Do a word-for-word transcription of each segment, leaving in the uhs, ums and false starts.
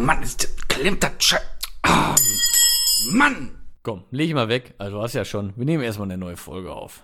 Mann, ist, klemmt das Scheiß. Ah, Mann! Komm, leg ich mal weg. Also du hast ja schon. Wir nehmen erstmal eine neue Folge auf.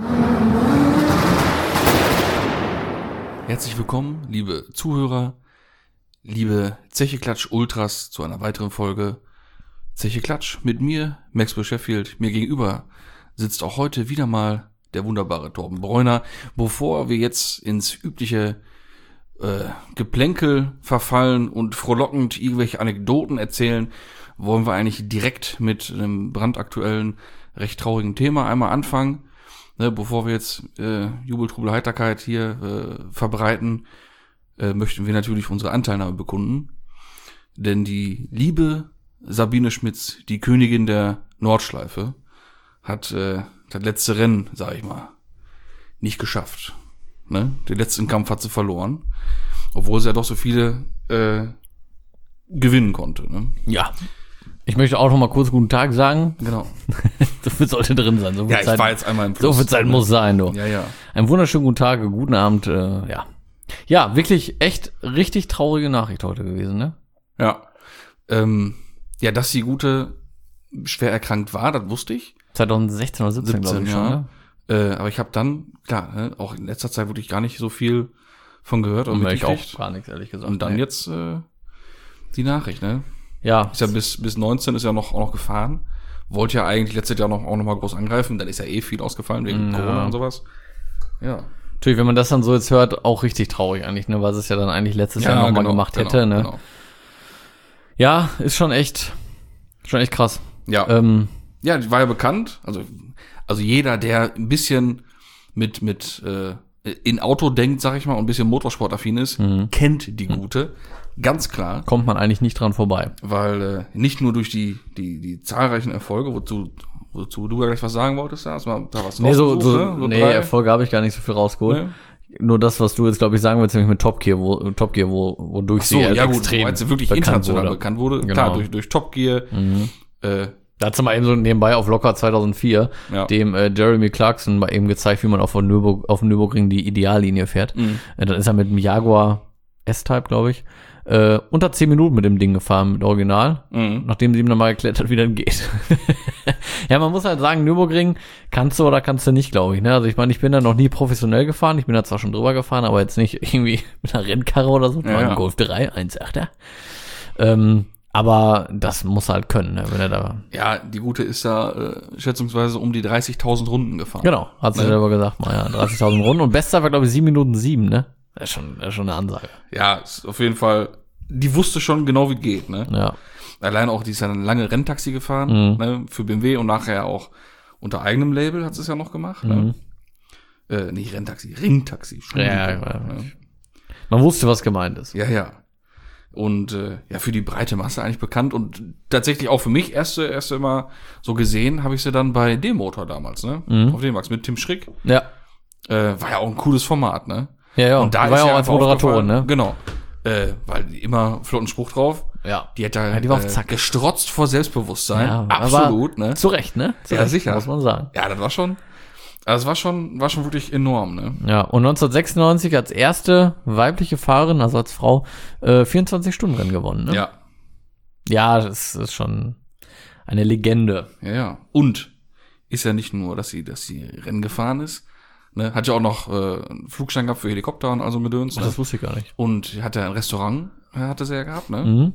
Herzlich willkommen, liebe Zuhörer, liebe Zeche Klatsch Ultras, zu einer weiteren Folge Zeche Klatsch mit mir, Maxwell Sheffield. Mir gegenüber sitzt auch heute wieder mal der wunderbare Torben Bräuner. Bevor wir jetzt ins übliche äh, Geplänkel verfallen und frohlockend irgendwelche Anekdoten erzählen, wollen wir eigentlich direkt mit einem brandaktuellen, recht traurigen Thema einmal anfangen. Ne, bevor wir jetzt äh, Jubel, Trubel, Heiterkeit hier äh, verbreiten, äh, möchten wir natürlich unsere Anteilnahme bekunden. Denn die liebe Sabine Schmitz, die Königin der Nordschleife, hat äh, das letzte Rennen, sag ich mal, nicht geschafft. Ne? Den letzten Kampf hat sie verloren. Obwohl sie ja doch so viele äh, gewinnen konnte. Ne? Ja. Ich möchte auch noch mal kurz guten Tag sagen. Genau. So viel sollte drin sein. So viel Ja, ich Zeit, war jetzt einmal im Plus. So viel Zeit muss sein, du. Ja, ja. Einen wunderschönen guten Tag, guten Abend, äh, ja. Ja, wirklich echt richtig traurige Nachricht heute gewesen, ne? Ja. Ähm, ja, dass die Gute schwer erkrankt war, das wusste ich. zwanzig sechzehn oder siebzehn, glaube ich ja. schon, ne? Äh, aber ich habe dann, klar, ne, auch in letzter Zeit wirklich gar nicht so viel von gehört. Und ich auch gar nichts, ehrlich gesagt. Und dann nee. jetzt äh, die Nachricht, ne? Ja. Ist ja bis bis neunzehn ist ja noch auch noch gefahren. Wollte ja eigentlich letztes Jahr noch auch noch mal groß angreifen. Dann ist ja eh viel ausgefallen wegen ja. Corona und sowas. Ja. Natürlich, wenn man das dann so jetzt hört, auch richtig traurig eigentlich, ne? Weil es ja dann eigentlich letztes ja, Jahr noch genau, mal gemacht genau, hätte, ne? Genau. Ja, ist schon echt, schon echt krass. Ja. Ähm, ja, die war ja bekannt. Also also jeder, der ein bisschen mit mit äh, in Auto denkt, sag ich mal, und ein bisschen motorsportaffin ist, mhm. kennt die Gute. Ganz klar. Kommt man eigentlich nicht dran vorbei. Weil äh, nicht nur durch die die die zahlreichen Erfolge, wozu wozu du ja gleich was sagen wolltest, da hast du da was nee, so, so, ne? so nee, drei. Erfolge habe ich gar nicht so viel rausgeholt. Nee. Nur das, was du jetzt, glaube ich, sagen willst, nämlich mit Top Gear, wo Top Gear, wo wodurch Ach so, sie ja gut, extrem wo sie wirklich bekannt international wurde. bekannt wurde. Genau. Klar, durch durch Top Gear. Mhm. Äh, Da hat's mal eben so nebenbei auf Locker zweitausendvier, ja. dem äh, Jeremy Clarkson mal eben gezeigt, wie man auf, dem Nürburg, auf dem Nürburgring die Ideallinie fährt. Mhm. Äh, dann ist er mit dem Jaguar S-Type, glaube ich, äh, unter zehn Minuten mit dem Ding gefahren, mit Original, Mhm. nachdem sie ihm dann mal erklärt hat, wie das geht. Ja, man muss halt sagen, Nürburgring kannst du oder kannst du nicht, glaube ich. Ne? Also ich meine, ich bin da noch nie professionell gefahren, ich bin da zwar schon drüber gefahren, aber jetzt nicht irgendwie mit einer Rennkarre oder so, das Ja, war ein ja. Golf drei, eins Komma achter. Ähm, aber das muss halt können, ne, wenn er da... Ja, die Gute ist da äh, schätzungsweise um die dreißigtausend Runden gefahren. Genau, hat sie Ne? selber gesagt, mal ja, dreißigtausend Runden. Und Bestzeit war, glaube ich, sieben Minuten sieben, ne? Das ist schon, das ist schon eine Ansage. Ja, ist auf jeden Fall, die wusste schon genau, wie es geht, ne? Ja. Allein auch, die ist ja eine lange Renntaxi gefahren, Mhm. ne, für B M W und nachher auch unter eigenem Label hat sie es ja noch gemacht, Mhm. ne? Äh, nicht Renntaxi, Ringtaxi. Ja, ja, ja. Man wusste, was gemeint ist. Ja, ja. Und äh, ja, für die breite Masse eigentlich bekannt und tatsächlich auch für mich erste, erste immer so gesehen, habe ich sie dann bei D-Motor damals, ne? Mhm. Auf D-Max mit Tim Schrick. Ja. Äh, war ja auch ein cooles Format, ne? Ja, ja. Und da die war ist ja ja auch als einfach Moderatorin, aufgefallen- ne? Genau. Äh, weil die immer flotten Spruch drauf. Ja. Die hat da Ja, die war auf äh, Zack. gestrotzt vor Selbstbewusstsein. Ja, Absolut, aber ne? Zu Recht, ne? Zu Ja, Recht, sicher. muss man sagen. Ja, das war schon, also das war schon, war schon wirklich enorm, ne? Ja, und neunzehnhundertsechsundneunzig als erste weibliche Fahrerin, also als Frau, äh, vierundzwanzig-Stunden-Rennen gewonnen, ne? Ja, Ja, das ist schon eine Legende. ja, ja. Und ist ja nicht nur, dass sie, dass sie Rennen gefahren ist, ne? Hat ja auch noch äh, einen Flugschein gehabt für Helikopter und also Gedöns, ne? Das wusste ich gar nicht. Und hat ja ein Restaurant, äh, hatte sie ja gehabt, ne? Mhm.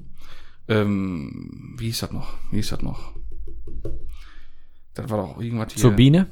Ähm, wie hieß das noch? Wie hieß das noch? Das war doch irgendwas hier. Zur Biene?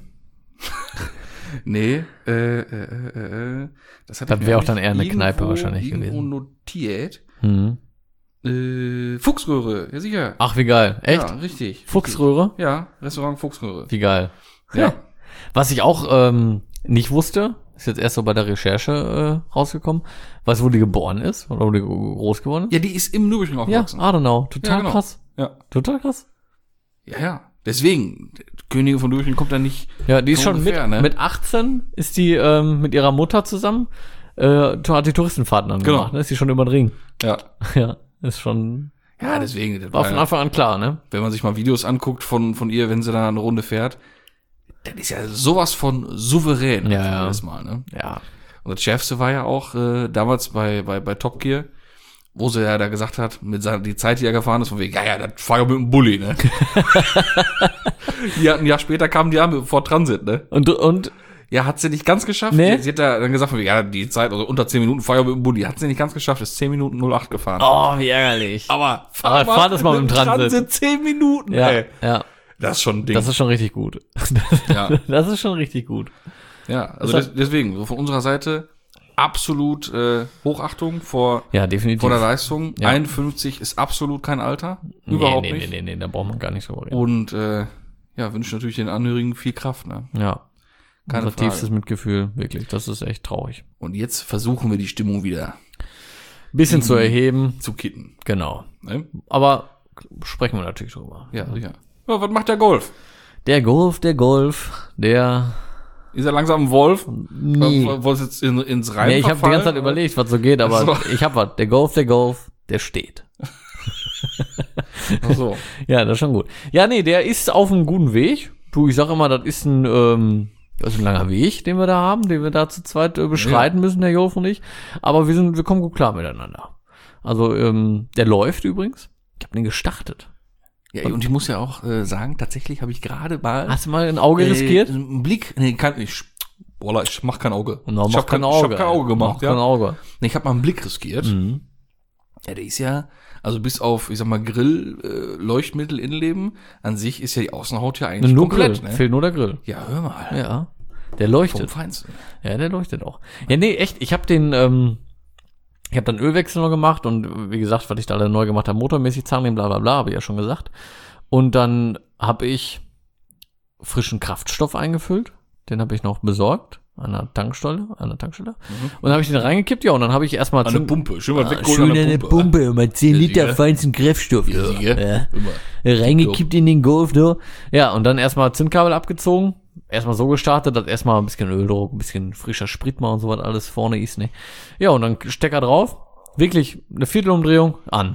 Nee, äh, äh, äh, äh, das hat Das wäre auch dann eher eine Kneipe wahrscheinlich irgendwo gewesen. notiert. Mhm. Äh, Fuchsröhre, ja sicher. Ach, wie geil. Echt? Ja, richtig. Fuchsröhre? Richtig. Ja, Restaurant Fuchsröhre. Wie geil. Ja. Was ich auch ähm, nicht wusste, ist jetzt erst so bei der Recherche äh, rausgekommen, weißt du, wo die geboren ist? Oder wo die groß geworden ist? Ja, die ist im Nürburgring Ja, aufgewachsen. I don't know. Total Ja, genau. krass. Ja. Total krass. Ja, ja. Deswegen, die Königin von Nürburgring kommt da nicht. Ja, die ist von schon mit, ungefähr, ne? mit achtzehn ist die ähm, mit ihrer Mutter zusammen, äh, hat die Touristenfahrten dann Genau. gemacht, ne? Ist die schon über den Ring. Ja. Ja, ist schon, Ja, deswegen. Das war war von ja, Anfang an klar, ne? wenn man sich mal Videos anguckt von, von ihr, wenn sie da eine Runde fährt, dann ist ja sowas von souverän. Ja, ja. Jedes Mal, ne? Ja. Und das Schärfste war ja auch äh, damals bei, bei, bei Top Gear, wo sie ja da gesagt hat, mit seiner, die Zeit, die er gefahren ist, von wegen, ja, ja, das fahr ich auch mit dem Bulli, ne? Die hat, ein Jahr später kamen die an mit Ford Transit, ne? Und, und, Ja, hat sie nicht ganz geschafft. Nee? Sie, sie hat da dann gesagt, von wegen, ja, die Zeit, also unter zehn Minuten fahr ich auch mit dem Bulli. Hat sie nicht ganz geschafft, ist zehn Minuten null acht gefahren. oh, wie ärgerlich. Aber Aber fahr das mal mit dem Transit. zehn Minuten, Ja, ey. ja. Das ist schon ein Ding. Das ist schon richtig gut. Ja. Das ist schon richtig gut. Ja, also Das des, deswegen, so von unserer Seite absolut äh, Hochachtung vor, Ja, definitiv. vor der Leistung. Ja. einundfünfzig ist absolut kein Alter. Überhaupt nee, nee, nicht. Nee, nee, nee, da braucht man gar nicht drüber reden. Und äh, ja, wünsche natürlich den Angehörigen viel Kraft. Ne? Ja. Keine Unser Frage. tiefstes Mitgefühl, wirklich. Das ist echt traurig. Und jetzt versuchen wir die Stimmung wieder Bisschen Mhm. zu erheben. zu kitten. Genau. Ne? Aber sprechen wir natürlich drüber. Ja, sicher. Ja, was macht der Golf? Der Golf, der Golf, der... Ist er langsam ein Wolf? Nee. Wolltest du jetzt in, ins Rein Nee, ich habe die ganze Zeit verfallen? überlegt, was so geht, aber Ach so. ich habe was. Der Golf, der Golf, der steht. Ach so. Ja, das ist schon gut. Ja, nee, der ist auf einem guten Weg. Du, ich sag immer, das ist ein, ähm, das ist ein langer Weg, den wir da haben, den wir da zu zweit äh, beschreiten müssen, der Jolf und ich. Aber wir sind, wir kommen gut klar miteinander. Also, ähm, der läuft übrigens. Ich habe den gestartet. Ja, und ich muss ja auch äh, sagen, tatsächlich habe ich gerade mal Hast du mal ein Auge riskiert? Äh, einen Blick, nee, kann ich. Boah, ich mach kein Auge. No, ich mach hab kein kein, Auge. Ich hab kein Auge gemacht, Mach ja. kein Auge. Nee, ich habe mal einen Blick riskiert. Mhm. Ja, der ist ja, also bis auf, ich sag mal, Grill, äh, Leuchtmittel, Innenleben, an sich ist ja die Außenhaut ja eigentlich Nur komplett, Grill. ne? Fehlt nur der Grill. Ja, hör mal. Ja. Der Vom leuchtet. Feinsten. Ja, der leuchtet auch. Ja, nee, echt, ich habe den, ähm, ich habe dann Ölwechsel noch gemacht und wie gesagt, was ich da alle neu gemacht habe, motormäßig, Zahnriemen, bla bla bla, habe ich ja schon gesagt. Und dann habe ich frischen Kraftstoff eingefüllt, den habe ich noch besorgt an der Tankstelle, an der Tankstelle. Mhm. Und dann habe ich den reingekippt, ja, und dann habe ich erstmal An eine Pumpe. Schön mal Ah, wegholen schön an eine Pumpe, mal zehn Ja, Liter sicher. feinsten Kraftstoff. Ja, sicher. Ja. Immer. Reingekippt in den Golf, ne? Ja, und dann erstmal Zündkabel abgezogen, erstmal so gestartet, dass erstmal ein bisschen Öldruck, ein bisschen frischer Sprit mal und so was alles vorne ist, ne? Ja, und dann Stecker drauf, wirklich eine Viertelumdrehung an.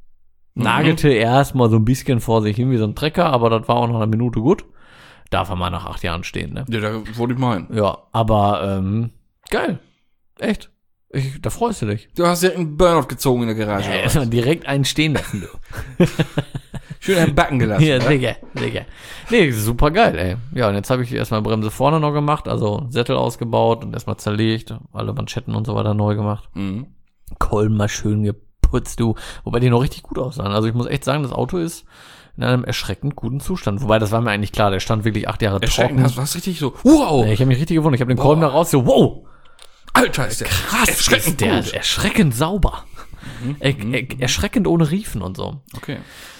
Nagelte erstmal so ein bisschen vor sich hin wie so ein Trecker, aber das war auch noch eine Minute gut. Darf er mal nach acht Jahren stehen, ne? Ja, da wollte ich meinen. Ja, aber, ähm, geil. Echt. Ich, da freust du dich. Du hast ja einen Burnout gezogen in der Garage. Ja, oder erstmal was? direkt einen stehen lassen, du. Schön einen Backen gelassen. Ja, ne? sicher, sicher. Nee, super geil, ey. Ja, und jetzt habe ich erstmal Bremse vorne noch gemacht, also Sättel ausgebaut und erstmal zerlegt, alle Manschetten und so weiter neu gemacht. Mhm. Kolben mal schön geputzt, du. Wobei die noch richtig gut aussahen. Also ich muss echt sagen, das Auto ist in einem erschreckend guten Zustand. Wobei, das war mir eigentlich klar, der stand wirklich acht Jahre Erschreckend, trocken. hast du hast richtig so, wow, Nee, ich habe mich richtig gewundert. Ich habe den Boah. Kolben da raus, so, wow, Alter, ist der krass, erschreckend ist der gut. erschreckend sauber. Er, er, erschreckend ohne Riefen und so. Okay.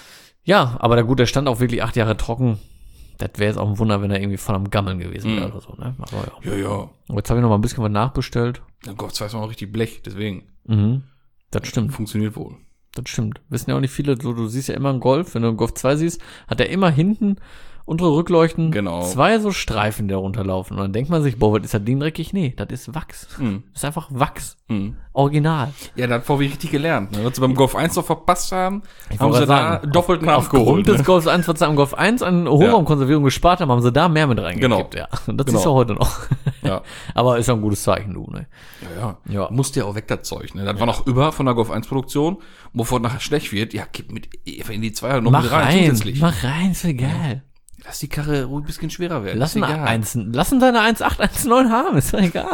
Ja, aber der gut, der stand auch wirklich acht Jahre trocken. Das wäre jetzt auch ein Wunder, wenn er irgendwie voll am Gammeln gewesen wäre Mhm. oder so, ne? Aber ja. Ja, ja. Und jetzt habe ich noch mal ein bisschen was nachbestellt. Der Golf zwei ist noch richtig Blech, deswegen Mhm. Das stimmt, funktioniert wohl. das stimmt. Wissen ja auch nicht viele, so, du siehst ja immer einen Golf, wenn du einen Golf zwei siehst, hat er immer hinten untere Rückleuchten Genau. zwei so Streifen, die da runterlaufen. Und dann denkt man sich, boah, was ist das Ding dreckig? Nee, das ist Wachs. Mhm. Das ist einfach Wachs. Mhm. Original. Ja, da hat V W richtig gelernt. Ne? Was sie beim Golf eins noch verpasst haben, haben wollte sie da sagen, doppelt nachgeholt. Aufgrund des Ne? Golf eins, was sie am Golf eins an Hohlraumkonservierung gespart haben, haben sie da mehr mit reingekippt. Genau. Ja. Und das Genau. siehst du heute noch. Ja. Aber ist ja ein gutes Zeichen, du, ne? Ja, ja. Ja. Musste ja auch weg, das Zeug. Ne? Das war noch über von der Golf eins Produktion. Und bevor es nachher schlecht wird, ja, gib mit in die Zweier noch Mach mit rein, rein, zusätzlich. mach rein, ist egal. Lass die Karre ruhig ein bisschen schwerer werden. Lass ist ihn egal. eins, lass ihn deine eins Komma acht, eins Komma neun haben, ist doch egal.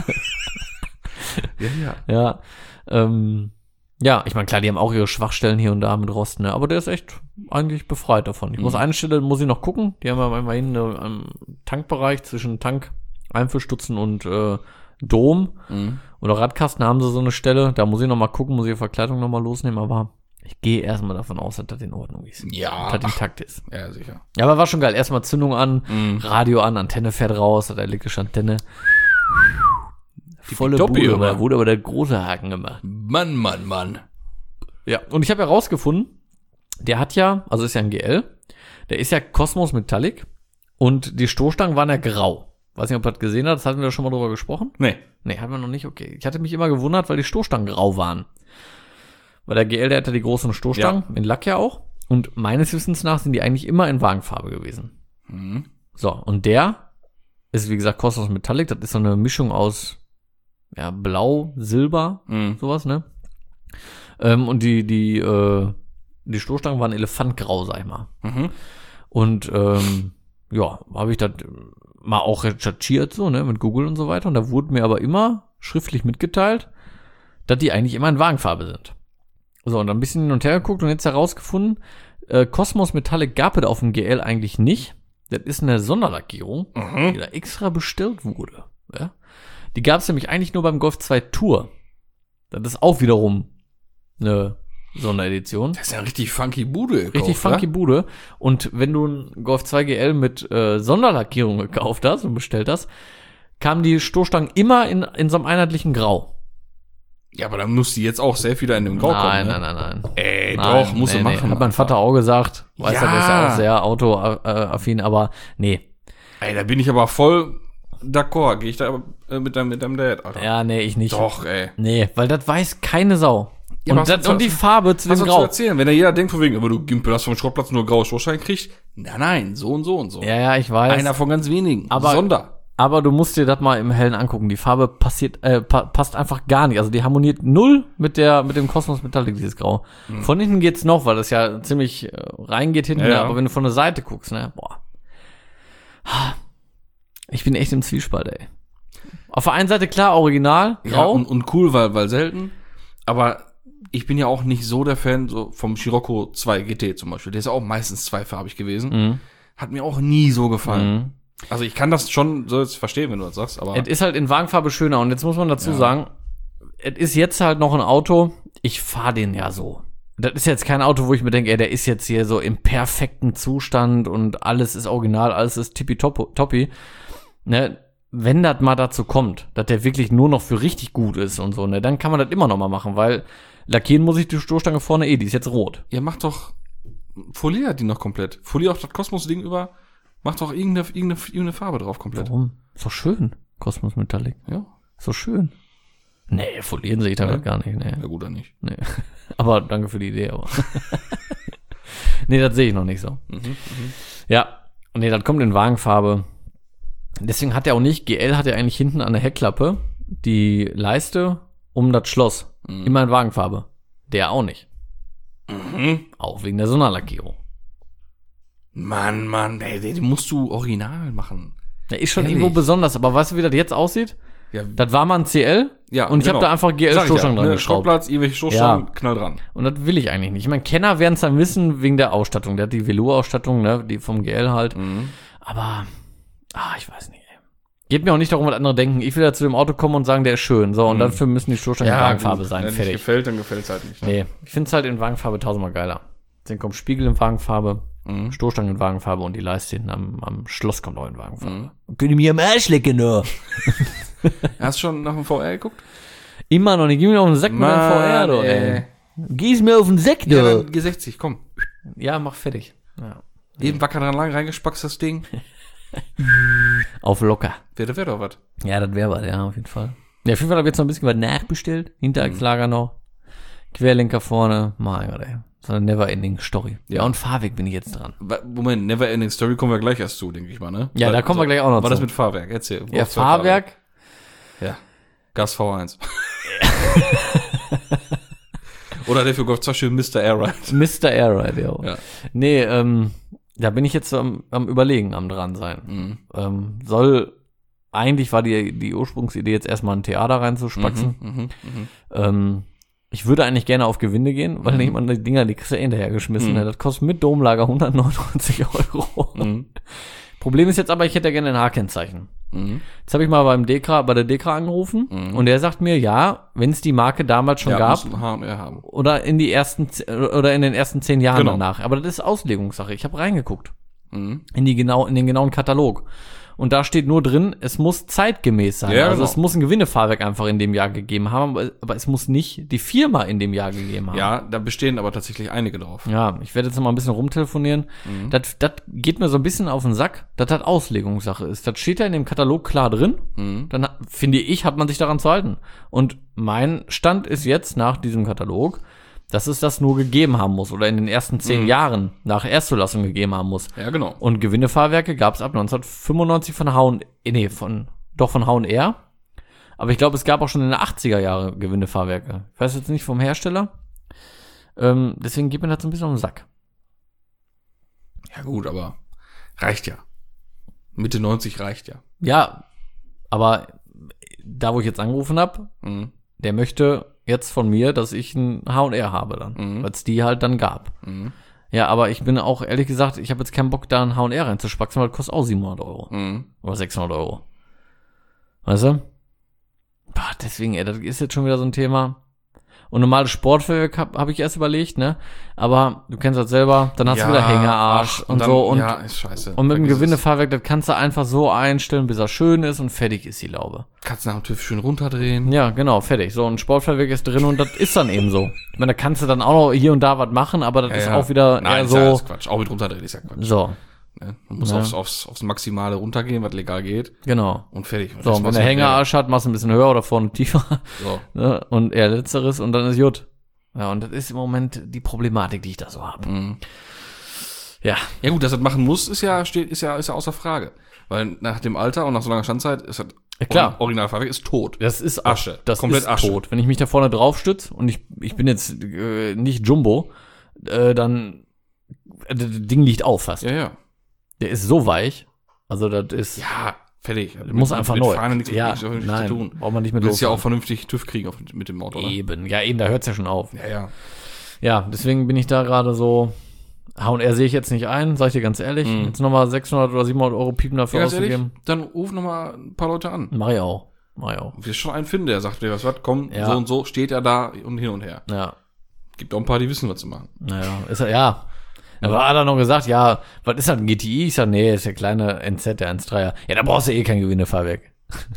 Ja, ja. Ja, ähm, ja, ich meine, klar, die haben auch ihre Schwachstellen hier und da mit Rost, ne? Aber der ist echt eigentlich befreit davon. Ich muss Mhm. eine Stelle, muss ich noch gucken. Die haben ja immerhin eine, am Tankbereich zwischen Tank, Einfüllstutzen und äh, Dom Mhm. oder Radkasten haben sie so eine Stelle. Da muss ich noch mal gucken, muss ich die Verkleidung noch mal losnehmen. Aber ich gehe erstmal davon aus, dass das in Ordnung ist. Ja. Dass das intakt ist. Ja, sicher. Ja, aber war schon geil. Erstmal Zündung an, Mhm. Radio an, Antenne fährt raus, hat elektrische Antenne. Volle Tippitoppi, Bude, aber aber. da wurde aber der große Haken gemacht. Mann, Mann, Mann. Ja, und ich habe herausgefunden, der hat ja, also ist ja ein G L, der ist ja Cosmos Metallic und die Stoßstangen waren ja grau. Weiß nicht, ob ihr das gesehen habt, das hatten wir schon mal drüber gesprochen. Nee. Nee, hatten wir noch nicht, okay. Ich hatte mich immer gewundert, weil die Stoßstangen grau waren. Weil der G L, der hatte die großen Stoßstangen, in Lack ja auch. Und meines Wissens nach sind die eigentlich immer in Wagenfarbe gewesen. Mhm. So, und der ist, wie gesagt, Cosmos Metallic. Das ist so eine Mischung aus ja, Blau, Silber, Mhm. sowas, ne? Ähm, und die, die, äh, die Stoßstangen waren elefantgrau, sag ich mal. Mhm. Und ähm, ja, habe ich das mal auch recherchiert, so, ne, mit Google und so weiter. Und da wurde mir aber immer schriftlich mitgeteilt, dass die eigentlich immer in Wagenfarbe sind. So, und dann ein bisschen hin und her geguckt und jetzt herausgefunden, äh, Cosmos Metallic gab es auf dem G L eigentlich nicht. Das ist eine Sonderlackierung, Mhm. die da extra bestellt wurde. Ja? Die gab es nämlich eigentlich nur beim Golf zwei Tour. Das ist auch wiederum eine Sonderedition. Das ist ja eine richtig funky Bude gekauft, Richtig funky wa? Bude. Und wenn du einen Golf zwei G L mit äh, Sonderlackierung gekauft hast und bestellt hast, kamen die Stoßstangen immer in, in so einem einheitlichen Grau. Ja, aber dann muss die jetzt auch safe wieder in dem Grau nein, kommen, ne? nein, nein, nein. Ey, Nein, doch, muss nee, du nee. machen. Hat mein Vater auch gesagt. Weiß Ja. er, der ist ja auch sehr autoaffin, aber nee. Ey, da bin ich aber voll d'accord. Gehe ich da äh, mit deinem, mit deinem Dad, Alter. Ja, nee, ich nicht. Doch, ey. Nee, weil das weiß keine Sau. Ja, und, was- das, was- und die Farbe zu Was dem soll zu Grau. erzählen? Wenn da jeder denkt, von wegen, aber du Gimpel hast vom Schrottplatz nur graue Stoßstangen kriegst. Nein, nein, so und so und so. Ja, ja, ich weiß. Einer von ganz wenigen. Aber- Sonder. Aber du musst dir das mal im Hellen angucken. Die Farbe passiert, äh, pa passt einfach gar nicht. Also die harmoniert null mit der mit dem Cosmos Metallic, dieses Grau. Hm. Von hinten geht's noch, weil das ja ziemlich äh, reingeht hinten. Ja, ja. Aber wenn du von der Seite guckst, ne, boah. Ich bin echt im Zwiespalt, ey. Auf der einen Seite klar, original, Ja, grau. und, und cool, weil, weil selten. Aber ich bin ja auch nicht so der Fan so vom Scirocco zwei G T zum Beispiel. Der ist ja auch meistens zweifarbig gewesen. Mhm. Hat mir auch nie so gefallen. Mhm. Also ich kann das schon so jetzt verstehen, wenn du das sagst, aber Es ist halt in Wagenfarbe schöner. Und jetzt muss man dazu Ja. sagen, es ist jetzt halt noch ein Auto, ich fahre den ja so. Das ist jetzt kein Auto, wo ich mir denke, ey, der ist jetzt hier so im perfekten Zustand und alles ist original, alles ist tippitoppi. Ne? Wenn das mal dazu kommt, dass der wirklich nur noch für richtig gut ist und so, ne, dann kann man das immer noch mal machen, weil lackieren muss ich die Stoßstange vorne eh, die ist jetzt rot. ihr macht doch, foliert die noch komplett. Foliert auch das Kosmos-Ding über, macht doch irgendeine, irgendeine, irgendeine Farbe drauf komplett. Warum? Ist doch schön, Cosmos Metallic. Ja, Ist doch schön. Nee, folieren sehe ich damit Ja. gar nicht, nee. ja gut, dann nicht. Nee. Aber danke für die Idee, aber. Nee, das sehe ich noch nicht so. Mhm, Ja, nee, das kommt in Wagenfarbe. Deswegen hat er auch nicht, G L hat er eigentlich hinten an der Heckklappe die Leiste um das Schloss. Mhm. Immer in Wagenfarbe. Der auch nicht. Mhm. Auch wegen der Sonderlackierung. Mann, Mann, ey, den musst du original machen. Der ist schon Ehrlich? irgendwo besonders, aber weißt du, wie das jetzt aussieht? Ja, Das war mal ein C L ja und ich habe da einfach G L-Stoßstangen dran ne, geschraubt. Schrottplatz, irgendwelche Stoßstangen, Ja. knall dran. Und das will ich eigentlich nicht. Ich meine, Kenner werden es dann wissen wegen der Ausstattung. Der hat die Velour-Ausstattung, ne, die vom G L halt. Mhm. Aber, ah, ich weiß nicht, ey. Geht mir auch nicht darum, was andere denken. Ich will ja zu dem Auto kommen und sagen, der ist schön. So, und Mhm. dafür müssen die Stoßstangen in Wagenfarbe gut, sein. Wenn dir Fertig. gefällt, dann gefällt's halt nicht. Ne? Nee, ich finde es halt in Wagenfarbe tausendmal geiler. Dann kommt Spiegel in Wagenfarbe, Mhm. Stoßstangen in Wagenfarbe und die Leiste hinten am, am Schloss kommt auch in Wagenfarbe. Mhm. Könnt ihr mir am Arsch lecken, nur? Hast du schon nach dem V R geguckt? Immer noch nicht. Gib mir auf den Sack mit dem V R, du, ey. Gieß mir auf den Sack, du. Ja, Ja, dann G sechzig, komm. mach fertig. Ja. Eben wacker dran lang reingespackst, das Ding. Auf locker. Wäre wär doch was. Ja, das wäre was, ja, auf jeden Fall. Ja, auf jeden Fall habe ich jetzt noch ein bisschen was nachbestellt. Hinterachslager noch. Querlenker vorne. Mein Gott, ey. So eine never-ending Story. Ja. Ja. und Fahrweg bin ich jetzt dran. Wa- Moment, Never Ending Story kommen wir gleich erst zu, denke ich mal, ne? Ja, da kommen wir gleich auch noch War zu. das mit Fahrwerk? Erzähl. Wo Ja, hast du Fahrwerk. Ja. Gas V eins. Oder der für Golf zwei schön Mister Airride. Mister Airride, ja. Ja. Nee, ähm, da bin ich jetzt am, am Überlegen, am dran sein. Mhm. Ähm, soll, eigentlich war die, die Ursprungsidee jetzt erstmal ein Theater reinzuspatzen. Mhm, mhm, mhm. Ähm, ich würde eigentlich gerne auf Gewinde gehen, weil Mhm. ich meine, die Dinger, die kriegst du eh hinterhergeschmissen. Mhm. Ne? Das kostet mit Domlager hundertneunundneunzig Euro. Mhm. Problem ist jetzt aber, ich hätte ja gerne ein H-Kennzeichen. Mhm. Jetzt habe ich mal beim Dekra, bei der Dekra angerufen Mhm. und der sagt mir, ja, wenn es die Marke damals schon Ja, gab, muss ein H und R haben. oder in die ersten z- oder in den ersten zehn Jahren Genau. danach. Aber das ist Auslegungssache. Ich habe reingeguckt Mhm. in die genau in den genauen Katalog. Und da steht nur drin, es muss zeitgemäß sein. Ja, also genau. es muss ein Gewinnefahrwerk einfach in dem Jahr gegeben haben, aber, aber es muss nicht die Firma in dem Jahr gegeben haben. Ja, da bestehen aber tatsächlich einige drauf. Ja, ich werde jetzt noch mal ein bisschen rumtelefonieren. Mhm. Das, das geht mir so ein bisschen auf den Sack, dass das Auslegungssache ist. Das steht ja in dem Katalog klar drin. Mhm. Dann hat- finde ich, hat man sich daran zu halten. Und mein Stand ist jetzt nach diesem Katalog, dass es das nur gegeben haben muss oder in den ersten zehn Mhm. Jahren nach Erstzulassung gegeben haben muss. Ja, genau. Und Gewinnefahrwerke gab es ab neunzehnhundertfünfundneunzig von H und R, nee, von, doch von H und R. Aber ich glaube, es gab auch schon in den achtziger Jahre Gewinnefahrwerke. Ich weiß jetzt nicht vom Hersteller. Ähm, deswegen geht mir das so ein bisschen um den Sack. Ja gut, aber reicht ja. Mitte neunzig reicht ja. Ja, aber da, wo ich jetzt angerufen habe, Mhm. der möchte jetzt von mir, dass ich ein H und R habe dann, Mhm. weil es die halt dann gab. Mhm. Ja, aber ich bin auch, ehrlich gesagt, ich habe jetzt keinen Bock, da ein H und R reinzuspacken, weil das kostet auch siebenhundert Euro. Mhm. Oder sechshundert Euro. Weißt du? Boah, deswegen, ey, das ist jetzt schon wieder so ein Thema. Und normales Sportfeuerwerk habe hab ich erst überlegt, ne? Aber du kennst das selber, dann hast Ja, du wieder Hängerarsch ach, und, dann, so. Und, ja, ist scheiße. und mit dem Vergiss es. Gewindefahrwerk, das kannst du einfach so einstellen, bis er schön ist und fertig ist die Laube. Kannst nach dem TÜV schön runterdrehen. Ja, genau, fertig. So, ein Sportfeuerwerk ist drin und das ist dann eben so. Ich meine, da kannst du dann auch noch hier und da was machen, aber das Ja, ist ja. auch wieder Nein, eher ist ja so. alles Quatsch. Auch mit runterdrehen ist ja Quatsch. So, Ne? Man muss Ja. aufs, aufs, aufs Maximale runtergehen, was legal geht. genau. Und fertig. Und So, das und wenn war's der mit Hängerarsch hat, machst du ein bisschen höher oder vorne tiefer. So. Ne? Und eher letzteres und dann ist gut. Ja, und das ist im Moment die Problematik, die ich da so habe. Mhm. Ja, Ja gut, dass er das machen muss, ist ja, steht, ist ja, ist ja außer Frage. Weil nach dem Alter und nach so langer Standzeit ist das Ja, klar. Originalfahrwerk ist tot. das ist auch- Asche. Das Komplett ist Asche. tot. Wenn ich mich da vorne drauf stütze und ich, ich bin jetzt äh, nicht Jumbo, äh, dann äh, das Ding liegt auf fast. Ja, ja. Der ist so weich. Also das ist Ja, fertig. muss einfach mit neu. Fahren nichts, ja, nichts, nichts nein, zu tun. braucht man nicht mit Du willst ja auch losfahren. vernünftig TÜV kriegen auf, mit dem Auto, oder? Eben, ja eben, da hört's ja schon auf. Ja, ja. Ja, deswegen bin ich da gerade so, H und R sehe ich jetzt nicht ein, sag ich dir ganz ehrlich. Mhm. Jetzt nochmal sechshundert oder siebenhundert Euro Piepen dafür Ja, ganz ehrlich, auszugeben. dann ruf noch mal ein paar Leute an. Mach ich auch. Mach ich auch. Wir schon einen finden, der sagt dir, was was, komm, Ja. so und so, steht er da und hin und her. Ja, Gibt auch ein paar, die wissen, was zu machen. naja, ist er, ja. Aber hat er noch gesagt, ja, was ist das, ein G T I? Ich sag, nee, ist der kleine N Z, der eins Komma dreier. Ja, da brauchst du eh kein Gewindefahrwerk.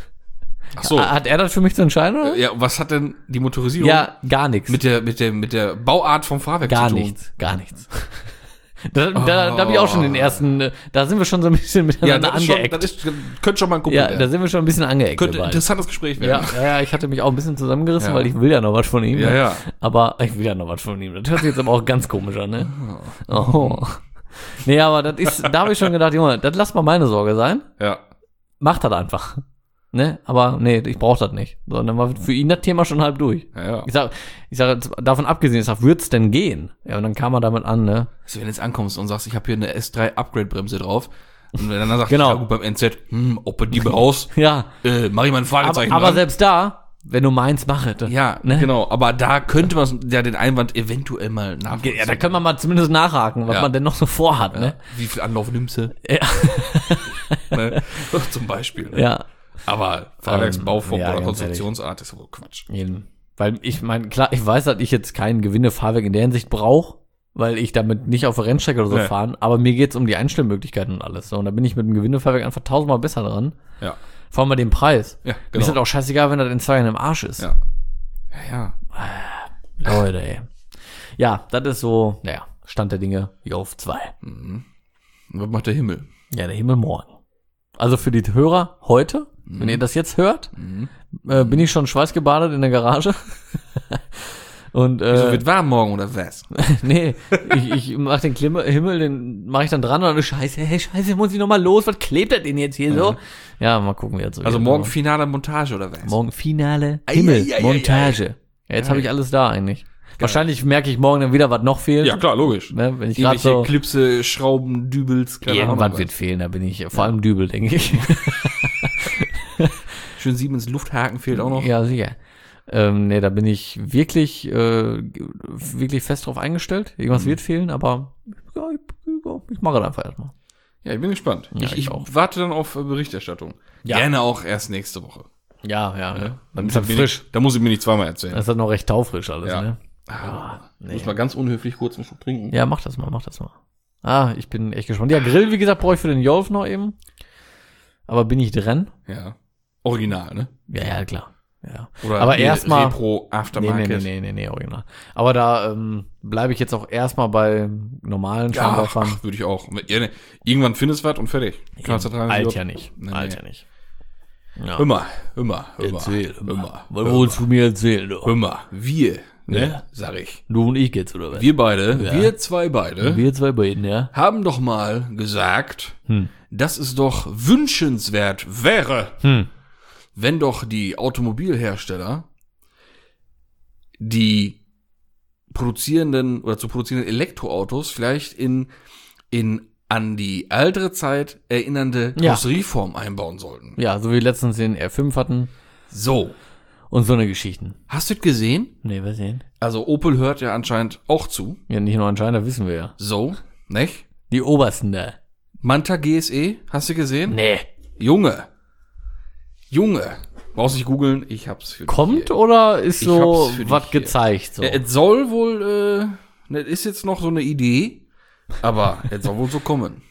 Ach so. Hat er das für mich zu entscheiden, oder? Ja, was hat denn die Motorisierung Ja, gar nichts. mit der, mit der, mit der Bauart vom Fahrwerk Gar zu tun? nichts, gar nichts. Da, da, da habe ich auch schon den ersten, äh, da sind wir schon so ein bisschen Ja, miteinander das, ist schon, angeeckt. das ist, könnte schon mal ein Kumpel Ja, werden. da sind wir schon ein bisschen angeeckt. Könnte wir ein beide. interessantes Gespräch Ja, werden. ja, ja, ich hatte mich auch ein bisschen zusammengerissen, Ja. weil ich will ja noch was von ihm. Ja, ne? ja. Aber ich will ja noch was von ihm. Das hört sich jetzt aber auch ganz komisch an, ne? Oh. Nee, aber das ist, da habe ich schon gedacht, Junge, das lass mal meine Sorge sein. Ja. Mach das einfach. Ne? Aber nee, ich brauche das nicht. So, dann war für ihn das Thema schon halb durch. Ja, ja. Ich sag, ich sag jetzt davon abgesehen, ich sag, wird's denn gehen? Ja, und dann kam er damit an, ne? Also wenn du jetzt ankommst und sagst, ich habe hier eine S drei Upgrade-Bremse drauf, und wenn dann sagt, Genau. ja gut, beim N Z, hm, ob er die raus, Ja. äh, mach ich mal ein Aber, Fragezeichen aber dran. selbst da, wenn du meins machst, Ja, ne? genau. Aber da könnte man ja den Einwand eventuell mal nachvollziehen. Ja, da können wir mal zumindest nachhaken, was Ja. man denn noch so vorhat, Ja. ne? Wie viel Anlauf nimmst du? Ja. Ne? Zum Beispiel. Ne? Ja. Aber Fahrwerksbauform Ähm, ja, oder ganz Konstruktionsart ist ja wohl Quatsch. Jeden. Weil ich meine, klar, ich weiß, dass ich jetzt kein Gewindefahrwerk in der Hinsicht brauche, weil ich damit nicht auf der Rennstrecke oder so Nee. fahren, aber mir geht's um die Einstellmöglichkeiten und alles. So, und da bin ich mit dem Gewindefahrwerk einfach tausendmal besser dran. Ja. Vor allem bei dem Preis. Ja, Mir ist das genau. auch scheißegal, wenn das in zwei Jahren im Arsch ist. Ja. Ja, ja. Leute, ey. Ja, das ist so, naja, Stand der Dinge, Golf zwei. Mhm. Und was macht der Himmel? Ja, der Himmel morgen. Also für die Hörer heute, Mhm. wenn ihr das jetzt hört, Mhm. äh, bin ich schon schweißgebadet in der Garage. Und Wieso äh, wird warm morgen oder was? nee, ich, ich mach den Klimme, Himmel, den mache ich dann dran und dann scheiße, hey, scheiße, muss ich noch mal los, was klebt das denn jetzt hier so? Ja, mal gucken, wie jetzt so Also geht. morgen Aber finale Montage oder was? morgen finale Ei, Himmel, ei, ei, ei, Montage. Ja, jetzt Geil. habe ich alles da eigentlich. Wahrscheinlich merke ich morgen dann wieder, was noch fehlt. Ja, klar, logisch. Ne, wenn ich gerade Irgendwelche so, Klipse, Schrauben, Dübels, keine irgendwas Ahnung. wird fehlen, da bin ich, vor allem Dübel, denke ich. was. Schön Siemens Lufthaken fehlt auch noch. Ja, sicher. Ähm, nee, da bin ich wirklich, äh, wirklich fest drauf eingestellt. Irgendwas Mhm. wird fehlen, aber ja, ich, ich mache das einfach erstmal. Ja, ich bin gespannt. Ja, ich ich ich auch. warte dann auf äh, Berichterstattung. Ja. Gerne auch erst nächste Woche. Ja, ja, ja. Dann Dann ist das bin frisch. Ich, da muss ich mir nicht zweimal erzählen. Das ist noch recht taufrisch alles, Ja. ne? Ah, nee. Muss mal ganz unhöflich kurz einen Schluck trinken. Ja, mach das mal, mach das mal. Ah, ich bin echt gespannt. Ja, Grill, wie gesagt, brauche ich für den Jolf noch eben. Aber bin ich dran? Ja. Original, ne? Ja, ja, klar. Ja. Oder Aber nee, erstmal- Repro Nee, Aftermarket. nee, nee, nee, nee, nee, original. Aber da ähm, bleibe ich jetzt auch erstmal bei normalen Ja, Scheinwerfern. ach, würde ich auch. Ja, ne, irgendwann findest du was und fertig. Kannst du dran. Alt ja nicht. Nee, Alt nee. ja nicht. Ja. Immer, immer, immer. Erzähl, immer. immer. Was wolltest du mir erzählen, du? Immer. Wir, ne? Ja. Sag ich. Du und ich jetzt, oder was? Wir beide, Ja. wir zwei beide, Wir zwei beiden, ja? haben doch mal gesagt, Hm. dass es doch wünschenswert wäre, Hm. wenn doch die Automobilhersteller die produzierenden oder zu produzierenden Elektroautos vielleicht in, in an die ältere Zeit erinnernde Ja. Karosserieform einbauen sollten. Ja, so wie letztens den R fünf hatten So. und so eine Geschichten. Hast du das gesehen? Nee, wir sehen. Also Opel hört ja anscheinend auch zu. Ja, nicht nur anscheinend, das wissen wir ja. So, nicht? Die Obersten da. Manta G S E, hast du gesehen? Nee. Junge. Junge. Brauchst nicht googeln, ich hab's für dich Kommt hier. oder ist Ich so hab's für dich was hier. gezeigt? So? Ja, es soll wohl, äh, das ist jetzt noch so eine Idee, aber es soll wohl so kommen.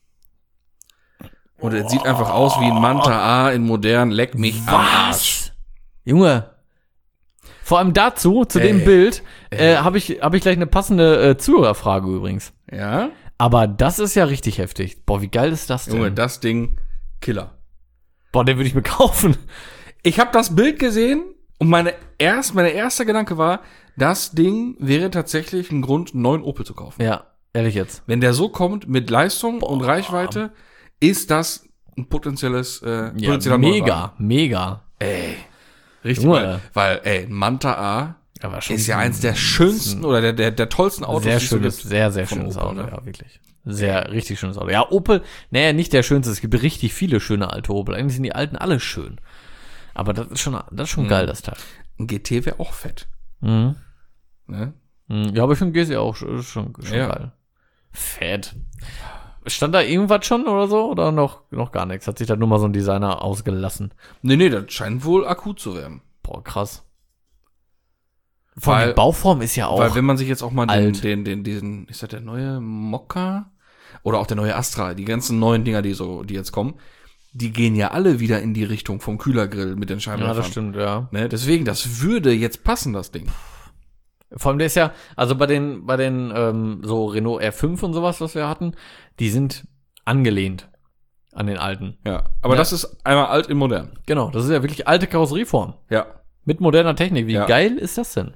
Und es sieht einfach aus wie ein Manta A in modern, leck mich am Arsch. Junge. Vor allem dazu, zu dem Ey. Bild, äh, habe ich, hab ich gleich eine passende äh, Zuhörerfrage übrigens. Ja? Aber das ist ja richtig heftig. Boah, wie geil ist das denn? Junge, das Ding, Killer. Boah, den würde ich mir kaufen. Ich habe das Bild gesehen und meine erst, meine erster Gedanke war, das Ding wäre tatsächlich ein Grund, einen neuen Opel zu kaufen. Ja, ehrlich jetzt. Wenn der so kommt mit Leistung und Reichweite, ist das ein potenzielles, äh, Ja, potenzieller mega, mega. Ey, richtig, Junge. weil, weil, ey, ein Manta A Aber schon ist ja eins der schönsten oder der, der, der tollsten Autos, sehr die es so schönes, gibt. sehr, sehr von schönes Opel, Auto, ne? ja, wirklich. Sehr, richtig schönes Auto. Ja, Opel, naja, nicht der schönste. Es gibt richtig viele schöne alte Opel. Eigentlich sind die alten alle schön. Aber das ist schon, das ist schon Mhm. geil, das Teil. Ein G T wäre auch fett. Mhm. Ne? Mhm. Ja, aber ich finde G S E auch schon, schon, schon Ja. geil. Fett. Stand da irgendwas schon oder so? Oder noch, noch gar nichts? Hat sich da nur mal so ein Designer ausgelassen? Nee, nee, das scheint wohl akut zu werden. Boah, krass. Vor allem Weil- die Bauform ist ja auch. Weil wenn man sich jetzt auch mal den, alt. den, den, diesen, ist das der neue Mokka? Oder auch der neue Astra, die ganzen neuen Dinger, die so, die jetzt kommen, die gehen ja alle wieder in die Richtung vom Kühlergrill mit den ja, Scheinwerfern. das stimmt, ja. Ne? Deswegen, das würde jetzt passen, das Ding. Vor allem der ist ja, also bei den, bei den ähm, so Renault R fünf und sowas, was wir hatten, die sind angelehnt an den alten. Ja. Aber Ja. das ist einmal alt in modern. Genau, das ist ja wirklich alte Karosserieform. Ja. Mit moderner Technik. Wie Ja. geil ist das denn?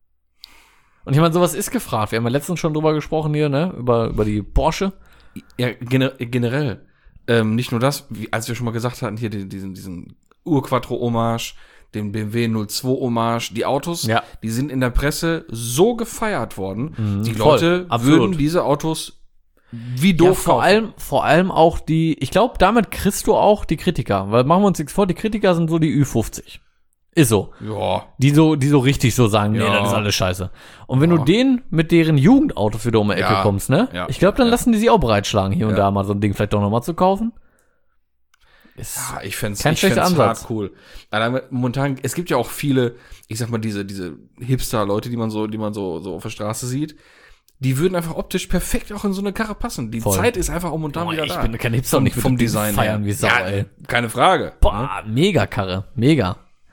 Und ich meine, sowas ist gefragt. Wir haben ja letztens schon drüber gesprochen hier, ne? Über, über die Porsche. Ja, gener generell. Ähm, nicht nur das, wie, als wir schon mal gesagt hatten, hier die, diesen, diesen Urquattro-Hommage, den B M W null zwei Hommage, die Autos, Ja. die sind in der Presse so gefeiert worden, Mhm, die voll, Leute absolut. würden diese Autos wie Ja, doof vor kaufen. allem, vor allem auch die, ich glaube, damit kriegst du auch die Kritiker. Weil machen wir uns nichts vor, die Kritiker sind so die Ü fünfzig. Ist so. Ja. Die so, die so richtig so sagen, nee, Ja. das ist alles scheiße. Und wenn Ja. du denen mit deren Jugendautos wieder um die Ecke Ja. kommst, ne? Ja. Ich glaube, dann Ja. lassen die sich auch breitschlagen, hier und Ja. da mal so ein Ding vielleicht doch nochmal zu kaufen. Ist, Ja, ich fänd's, Kein ich schlechter fänd's Ansatz. hart cool. Aber momentan, es gibt ja auch viele, ich sag mal, diese, diese Hipster-Leute, die man so, die man so, so auf der Straße sieht, die würden einfach optisch perfekt auch in so eine Karre passen. Die Voll. Zeit ist einfach auch momentan Boah, wieder ich da. bin kein Hipster vom, und ich würd vom das Ding Design feiern her. wie Sau, ja, ey. keine Frage. Boah, mega Karre, mega.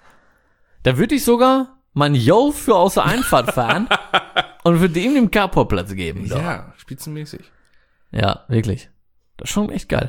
Da würde ich sogar mein Yo für außer Einfahrt fahren und würde ihm den Carportplatz geben. doch. Ja, spitzenmäßig. Ja, wirklich. Das ist schon echt geil.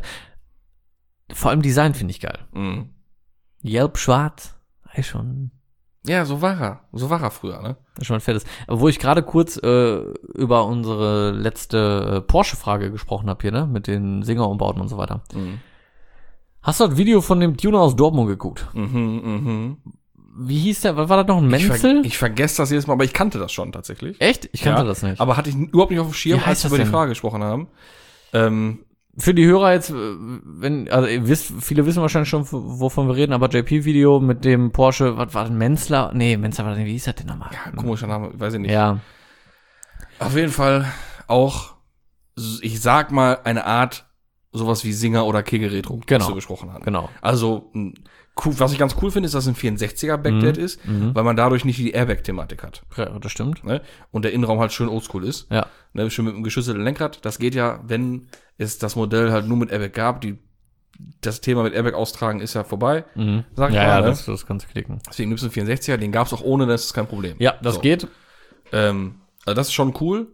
Vor allem Design finde ich geil. Mhm. Gelb, schwarz, ey, schon, Ja, so war er. So war er früher, ne? das ist schon ein fettes. Aber wo ich gerade kurz äh, über unsere letzte äh, Porsche-Frage gesprochen habe hier, ne, mit den Singer-Umbauten und so weiter. Mhm. Hast du das Video von dem Tuner aus Dortmund geguckt? Mhm, mhm. Wie hieß der? Was war das noch? Ein Ich, Menzel? ver ich vergesse das jedes Mal, aber ich kannte das schon tatsächlich. Echt? Ich kannte Ja, das nicht. Aber hatte ich überhaupt nicht auf dem Schirm, Wie als heißt wir das über die denn? Frage gesprochen haben. Ähm, Für die Hörer jetzt, äh, wenn, also ihr wisst, viele wissen wahrscheinlich schon, wovon wir reden, aber J P-Video mit dem Porsche, was war das, Menzler? Nee, Menzler war das nicht, wie hieß das denn nochmal? ja, komischer Name, weiß ich nicht. Ja, Auf jeden Fall auch, ich sag mal, eine Art, sowas wie Singer oder Kegel-Retro, Genau. was wir besprochen haben. genau. Also, m, cool, was ich ganz cool finde, ist, dass es ein vierundsechziger Backplate ist, Mhm. weil man dadurch nicht die Airbag-Thematik hat. Ja, das stimmt. Ne? Und der Innenraum halt schön oldschool ist. Ja. Ne? Schön mit einem geschützelten Lenkrad. Das geht ja, wenn es das Modell halt nur mit Airbag gab. Die, das Thema mit Airbag austragen ist ja vorbei. Mhm. Sag ich ja, mal, ja, ne? das, das kannst du klicken. Deswegen nimmst du einen vierundsechziger, den gab's auch ohne, das ist kein Problem. Ja, das So. geht. Ähm, also das ist schon cool.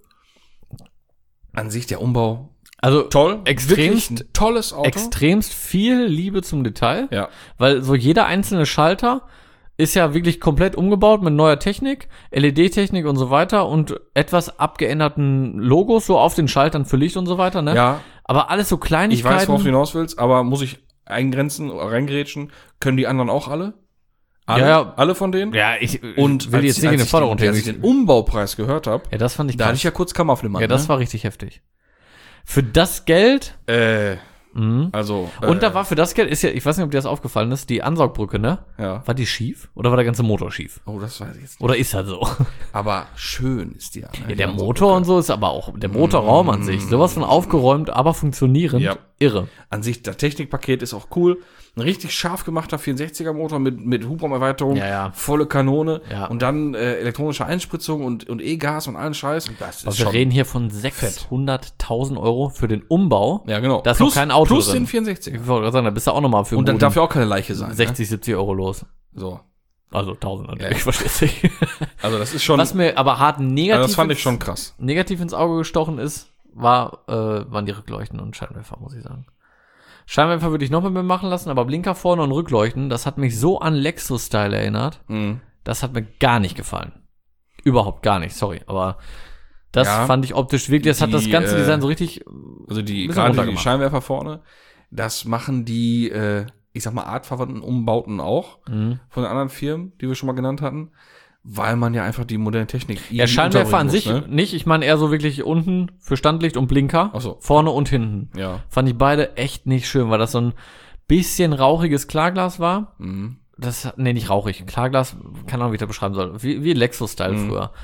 An sich der Umbau Also toll. Extremst- Wirklich ein tolles Auto. extremst viel Liebe zum Detail, ja. weil so jeder einzelne Schalter ist ja wirklich komplett umgebaut mit neuer Technik, L E D-Technik und so weiter und etwas abgeänderten Logos so auf den Schaltern für Licht und so weiter, ne? Ja, Aber alles so ich Kleinigkeiten. weiß, worauf du hinaus willst, aber muss ich eingrenzen oder reingrätschen, können die anderen auch alle? Alle, Ja, ja. alle von denen. Ja, ich Und will als, jetzt nicht in als den ich Vordergrund den, als ich hängen. den Umbaupreis gehört habe, Ja, das fand ich da hatte krass. ich ja kurz Kammerflimmern. Ja, das ne? war richtig heftig. Für das Geld, Äh, mhm. also. Und äh, da war für das Geld, ist ja, ich weiß nicht, ob dir das aufgefallen ist, die Ansaugbrücke, ne? Ja. War die schief? Oder war der ganze Motor schief? Oh, das weiß ich jetzt nicht. Oder ist das so? Aber schön ist die ja. Ne? Ja, der Motor und so ist aber auch, der Motorraum an sich, sowas von aufgeräumt, aber funktionierend, Ja. irre. An sich, das Technikpaket ist auch cool. Ein richtig scharf gemachter vierundsechziger Motor mit, mit Hubraumerweiterung, Ja, ja. volle Kanone Ja. und dann äh, elektronische Einspritzung und, und E-Gas und allen Scheiß. Das ist Also wir schon reden hier von sechshunderttausend Euro für den Umbau. Ja, genau. Da ist plus, noch kein Auto plus drin. den vierundsechziger. Ich wollte gerade sagen, da bist du auch nochmal für Und dann einen darf ja auch keine Leiche sein. sechzig, siebzig Euro los. Ne? So. Also tausend natürlich, Ja. ich verstehe nicht. Also das ist schon. Was mir aber hart negativ, also das fand ich ins- schon krass. negativ ins Auge gestochen ist, war, äh, waren die Rückleuchten und Scheinwerfer, muss ich sagen. Scheinwerfer würde ich noch mit mir machen lassen, aber Blinker vorne und Rückleuchten, das hat mich so an Lexus-Style erinnert. Mhm. Das hat mir gar nicht gefallen. Überhaupt gar nicht, sorry. Aber das Ja, fand ich optisch wirklich, das hat das die, ganze äh, Design so richtig. Also die, Bisschen gerade die runtergemacht. Scheinwerfer vorne, das machen die, äh, ich sag mal, artverwandten Umbauten auch Mhm. von den anderen Firmen, die wir schon mal genannt hatten, weil man ja einfach die moderne Technik Ja, irgendwie Scheinwerfer an unterbringen sich muss, ne? nicht. Ich meine eher so wirklich unten für Standlicht und Blinker. Ach so. Vorne und hinten. Ja. Fand ich beide echt nicht schön, weil das so ein bisschen rauchiges Klarglas war. Mhm. Das, nee, nicht rauchig. Klarglas, keine Ahnung, wie ich das beschreiben soll. Wie, wie Lexus-Style Mhm. früher.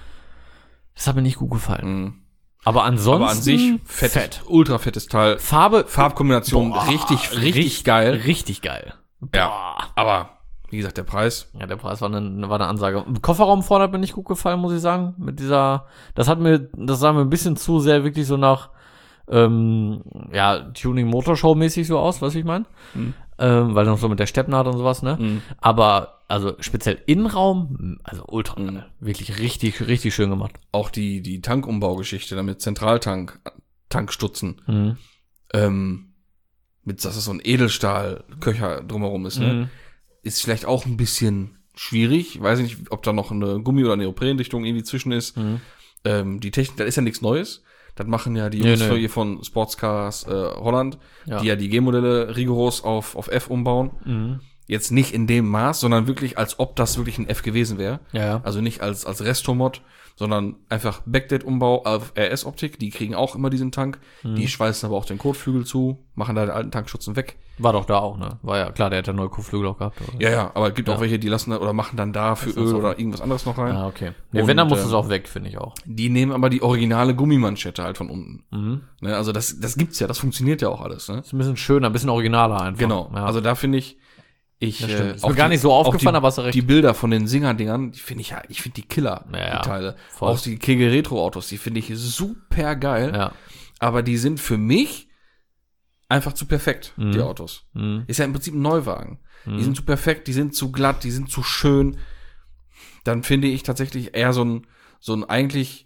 Das hat mir nicht gut gefallen. Mhm. Aber ansonsten. Aber an sich fett, fett. ultra fettes Teil. Farbe. Farbkombination Boah, richtig, richtig geil. Richtig geil. Ja. Boah. Aber, wie gesagt, der Preis. Ja, der Preis war eine, war eine Ansage. Im Kofferraum vorne hat mir nicht gut gefallen, muss ich sagen. Mit dieser, das hat mir, das sah mir ein bisschen zu sehr wirklich so nach, ähm, ja, Tuning-Motorshow-mäßig so aus, weißt du, wie ich meine? Mhm. Ähm, weil noch so mit der Steppnaht und sowas, ne? Mhm. Aber, also speziell Innenraum, also ultra geil. Mhm. Wirklich richtig, richtig schön gemacht. Auch die, die Tankumbaugeschichte, damit Zentraltank, Tankstutzen, Mhm. ähm, mit, dass es so ein Edelstahl-Köcher drumherum ist, ne? Mhm. Ist vielleicht auch ein bisschen schwierig. Ich weiß nicht, ob da noch eine Gummi- oder eine Neoprendichtung irgendwie zwischen ist. Mhm. Ähm, die Technik, das ist ja nichts Neues. Das machen ja die Nee, Jungs nee. hier von Sportscars äh, Holland, Ja. die ja die G-Modelle rigoros auf, auf F umbauen. Mhm. Jetzt nicht in dem Maß, sondern wirklich, als ob das wirklich ein F gewesen wäre. Ja, ja. Also nicht als, als Restomod, sondern einfach Backdate-Umbau auf R S-Optik. Die kriegen auch immer diesen Tank. Mhm. Die schweißen aber auch den Kotflügel zu, machen da den alten Tankschutzen weg. War doch da auch, ne? War ja, klar, der hat ja neue Kuhflügel auch gehabt. Oder? Ja, ja, aber es gibt Ja. auch welche, die lassen da, oder machen dann da für Das ist Öl auch- oder irgendwas anderes noch rein. Ah, okay. Nee, Und, wenn, dann muss ähm, es auch weg, finde ich auch. Die nehmen aber die originale Gummimanschette halt von unten. Mhm. Ne, also das, das gibt's ja, das funktioniert ja auch alles. Ne? Ist ein bisschen schöner, ein bisschen originaler einfach. Genau. Ja. Also da finde ich, ich Das stimmt. äh, Ist auch mir gar die- nicht so auch aufgefallen, die, aber hast du recht. Die Bilder von den Singer-Dingern, die finde ich ja, ich finde die Killer, Ja, ja. die Teile. Voll. Auch die Kegel Retro-Autos, die finde ich super geil. Ja. Aber die sind für mich einfach zu perfekt, Mhm. die Autos. Mhm. Ist ja im Prinzip ein Neuwagen. Mhm. Die sind zu perfekt, die sind zu glatt, die sind zu schön. Dann finde ich tatsächlich eher so ein, so ein eigentlich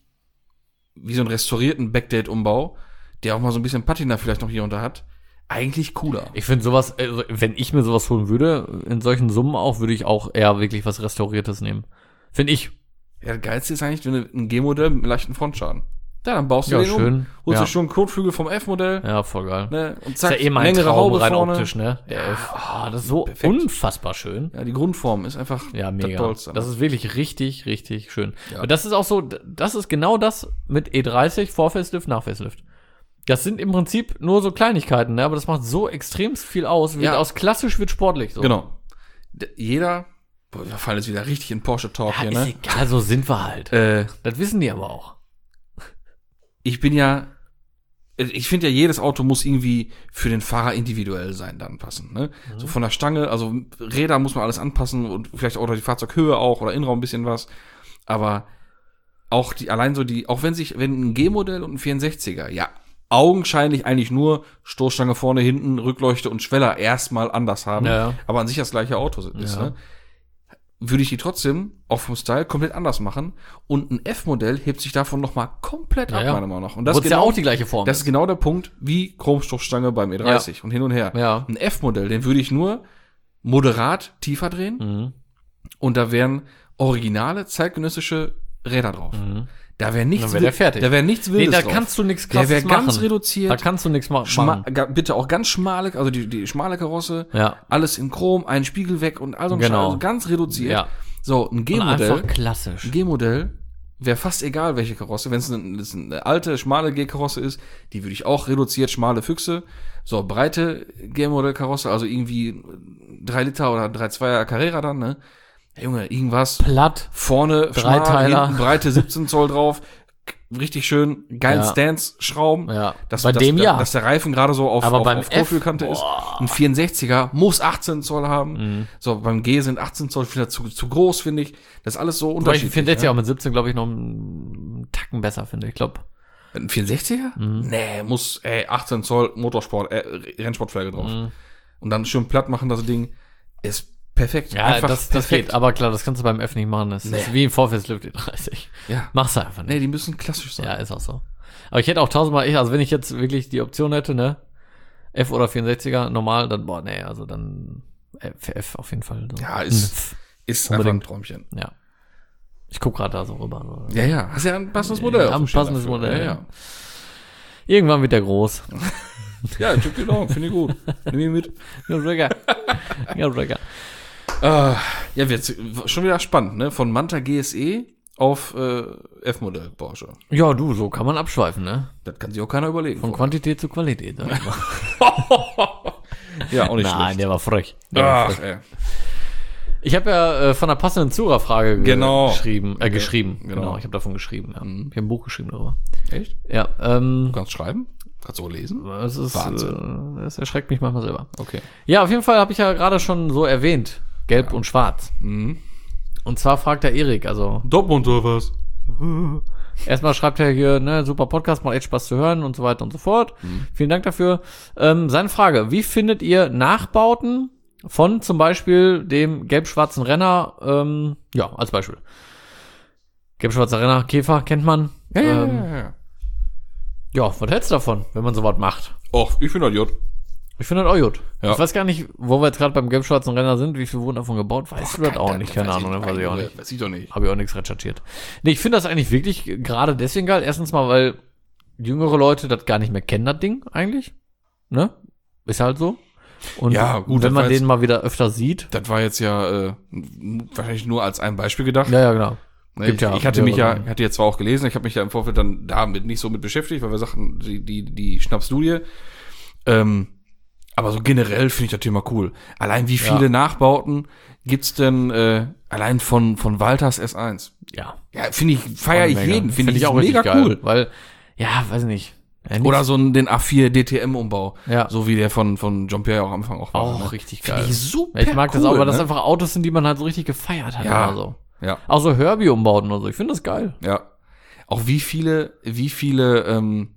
wie so einen restaurierten Backdate-Umbau, der auch mal so ein bisschen Patina vielleicht noch hier und da hat, eigentlich cooler. Ich finde sowas, also wenn ich mir sowas holen würde, in solchen Summen auch, würde ich auch eher wirklich was Restauriertes nehmen. Finde ich. Ja, das Geilste ist eigentlich wenn du ein G-Modell mit einem leichten Frontschaden. Ja, dann baust du Ja, den schön. um, holst Ja. du schon einen Kotflügel vom F-Modell, Ja, voll geil. ne, und Ist zack, ja eh mein längere Traum Haube rein vorne. optisch, ne? Der Ja, F. Ah, das ist so perfekt. unfassbar schön. Ja, die Grundform ist einfach Ja, das mega. Tollste. Das ist wirklich richtig, richtig schön. Ja. Und das ist auch so, das ist genau das mit E dreißig, Vor-Facelift, Nach-Facelift. Das sind im Prinzip nur so Kleinigkeiten, ne? Aber das macht so extrem viel aus. Wird Ja. aus klassisch wird sportlich so. Genau. D- Jeder, boah, wir fallen jetzt wieder richtig in Porsche-Talk Ja, hier, ist ne? egal, so sind wir halt. Äh, Das wissen die aber auch. ich bin ja, ich finde ja, jedes Auto muss irgendwie für den Fahrer individuell sein, dann passen, ne? Mhm. So von der Stange, also Räder muss man alles anpassen und vielleicht auch die Fahrzeughöhe auch oder Innenraum ein bisschen was. Aber auch die, allein so die, auch wenn sich, wenn ein G-Modell und ein vierundsechziger, ja, augenscheinlich eigentlich nur Stoßstange vorne, hinten, Rückleuchte und Schweller erstmal anders haben, Ja, ja. aber an sich das gleiche Auto ist, Ja. ne? Würde ich die trotzdem, auch vom Style, komplett anders machen. Und ein F-Modell hebt sich davon nochmal komplett Ja, ab, ja. meiner Meinung nach. Und das Obwohl ist es ja genau, auch die gleiche Form das ist genau der Punkt, wie Chromstoffstange beim E dreißig und hin und her. Ja. Ein F-Modell, den würde ich nur moderat tiefer drehen. Mhm. Und da wären originale zeitgenössische Räder drauf. Mhm. Da wäre nichts, Dann wär der fertig. da wäre nichts Nee, Wildes da drauf. kannst du nichts Der krasses wäre machen. ganz reduziert. Da kannst du nichts ma- Schma- machen. ga- bitte auch ganz schmale, also die, die schmale Karosse, Ja. alles in Chrom, einen Spiegel weg und all so ein Genau. Scheiß, also ganz reduziert. Ja. So, ein Und G-Modell, einfach klassisch. ein G-Modell wäre fast egal, welche Karosse. Wenn es eine, das eine alte, schmale G-Karosse ist, die würde ich auch reduziert, schmale Füchse. So, breite G-Modell-Karosse, also irgendwie drei Liter oder drei Komma zweier Carrera dann, ne? Ja, Junge, irgendwas. Platt. Vorne schmal, Dreiteiler. hinten breite siebzehn Zoll drauf. Richtig schön, geilen Ja. Stance-Schrauben. Ja. Dass, Bei dass, dem dass, ja. dass der Reifen gerade so auf, Aber auf, beim auf F, Profilkante ist. Ein vierundsechziger muss achtzehn Zoll haben. Mhm. So, beim G sind achtzehn Zoll wieder zu, zu groß, finde ich. Das ist alles so Wobei ich unterschiedlich. finde jetzt ja. ja auch mit siebzehn, glaube ich, noch einen Tacken besser, finde ich. Ich glaube. Ein vierundsechziger? Mhm. Nee, muss, ey, achtzehn Zoll Motorsport, äh, Rennsportflagge drauf. Mhm. Und dann schön platt machen, das Ding. Ist perfekt. Ja, Einfach das, das perfekt. geht. Aber klar, das kannst du beim F nicht machen. Das Nee. ist wie im Vorfeld dreißig. Ja. Machst du einfach nicht. Nee, die müssen klassisch sein. Ja, ist auch so. Aber ich hätte auch tausendmal, ich, also wenn ich jetzt wirklich die Option hätte, ne, F oder vierundsechziger normal, dann, boah, nee, also dann F, F auf jeden Fall. So. Ja, ist, F. ist Unbedingt. einfach ein Träumchen. Ja. Ich guck gerade da so rüber. So. Ja, ja. Hast ja ein passendes Modell. Ja, auf ein dem Schirm passendes dafür. Modell, Ja, ja. ja. Irgendwann wird der groß. Ja, ich drück die Daumen, finde ich gut. Nimm ihn mit. Ja, Digga. Ja, Digga. Äh, ja, wird schon wieder spannend, ne? Von Manta G S E auf äh, F-Modell Porsche. Ja, du, so kann man abschweifen, ne? Das kann sich auch keiner überlegen. Von vorher. Quantität zu Qualität. Sag ich mal. Ja, auch nicht Nein, schlecht. der war frech. Der war frech. Ach, ey. Ich habe ja äh, von einer passenden Zuhörerfrage ge Genau. geschrieben. Äh, geschrieben. Genau. Genau. Ich habe davon geschrieben. Ja. Mhm. Ich habe ein Buch geschrieben darüber. Echt? Ja, ähm, Du kannst schreiben? Kannst du auch lesen? das ist, Wahnsinn. äh, das erschreckt mich manchmal selber. Okay. Ja, auf jeden Fall habe ich ja gerade schon so erwähnt. Gelb und Schwarz. Mhm. Und zwar fragt der Erik, also Dortmund oder was? erstmal schreibt er hier, ne, super Podcast, macht echt Spaß zu hören und so weiter und so fort. Vielen Dank dafür. Ähm, seine Frage, wie findet ihr Nachbauten von zum Beispiel dem gelb-schwarzen Renner, ähm, ja, als Beispiel. Gelb-schwarzer Renner, Käfer, kennt man. Ja, ja, ähm, ja, ja. ja, was hältst du davon, wenn man sowas macht? Och, ich finde das gut. Ich finde das auch gut. Ja. Ich weiß gar nicht, wo wir jetzt gerade beim gelb-schwarzen Renner sind, wie viel wurden davon gebaut, weißt du das auch nicht, keine Ahnung, ne, weiß ich auch nicht. Weiß ich doch nicht. Habe ich auch nichts recherchiert. Nee, ich finde das eigentlich wirklich gerade deswegen geil. Erstens mal, weil jüngere Leute das gar nicht mehr kennen, das Ding eigentlich. Ne? Ist halt so. Und Ja, gut, wenn das man war den jetzt- mal wieder öfter sieht. Das war jetzt ja äh, wahrscheinlich nur als ein Beispiel gedacht. Ja, ja, genau. Ne, Gibt ich, ja ich hatte mich ja, mehrere. hatte jetzt zwar auch gelesen, ich habe mich ja im Vorfeld dann damit nicht so mit beschäftigt, weil wir sagten, die, die, die Schnappstudie. Ähm, aber so generell finde ich das Thema cool. Allein wie viele Ja. Nachbauten gibt's denn äh, allein von von Walters S eins? Ja. Ja, finde ich, feiere ich Mega. jeden, finde Find ich, auch mega richtig geil, cool. Weil, ja, weiß ich nicht. Ja, nicht- Oder so ein, den A vier D T M-Umbau. Ja. So wie der von, von Jean-Pierre auch am Anfang auch war. auch ne? richtig Finde geil. ich super Ja, ich mag das cool, auch, weil das ne? einfach Autos sind, die man halt so richtig gefeiert hat. Ja. Oder so. Ja, Auch so Herbie-Umbauten oder so. Ich finde das geil. ja. Auch wie viele, wie viele ähm,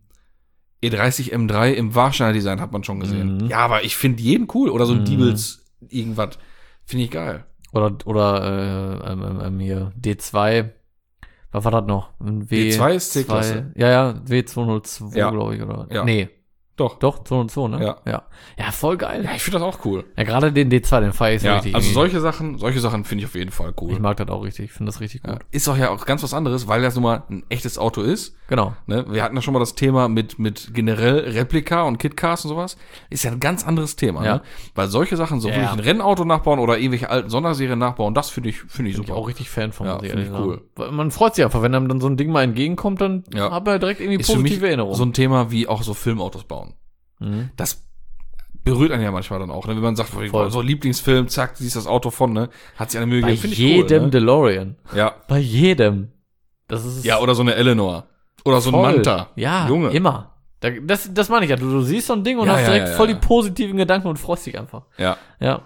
E dreißig M drei im Warsteiner Design hat man schon gesehen. Mhm. Ja, aber ich finde jeden cool. Oder so ein Mhm. Diebels irgendwas. Finde ich geil. Oder, oder äh, ähm, ähm, ähm, hier D zwei. Was war das noch? Ein W D zwei ist C-Klasse. Ja, ja, W zweihundertzwei, Ja. glaube ich, oder? Ja. Nee, Doch. doch, zweihundertzwei, ne? Ja. Ja, ja voll geil. Ja, ich finde das auch cool. Ja, gerade den D zwei, den feier ich so Ja, richtig. also irgendwie. solche Sachen, solche Sachen finde ich auf jeden Fall cool. Ich mag das auch richtig. Ich finde das richtig Ja. gut. Ist auch ja auch ganz was anderes, weil das nun mal ein echtes Auto ist. Genau. Ne? Wir hatten ja schon mal das Thema mit, mit generell Replika und Kitcars und sowas. Ist ja ein ganz anderes Thema. Ja. Ne? Weil solche Sachen, so Ja, wirklich ja. ein Rennauto nachbauen oder irgendwelche alten Sonderserien nachbauen, das finde ich, finde ich Bin ich super. auch richtig Fan von. Ja, muss ich finde ich ehrlich cool. sagen. Weil man freut sich einfach, wenn einem dann so ein Ding mal entgegenkommt, dann Ja. hat man direkt irgendwie Ist für mich positive Erinnerungen. so ein Thema wie auch so Filmautos bauen. mhm. Das berührt einen ja manchmal dann auch, ne? Wenn man sagt, Voll. so Lieblingsfilm, zack, siehst das Auto von, ne? Hat sich eine Mühe Bei gegeben. Finde ich jedem cool, ne? DeLorean. Ja. Bei jedem. Das ist Ja, oder so eine Eleanor. Oder so ein voll. Manta. Ja, Junge. immer. Da, das, das meine ich ja. Du, du siehst so ein Ding und Ja, hast ja, direkt ja, voll ja. die positiven Gedanken und freust dich einfach. Ja. Ja.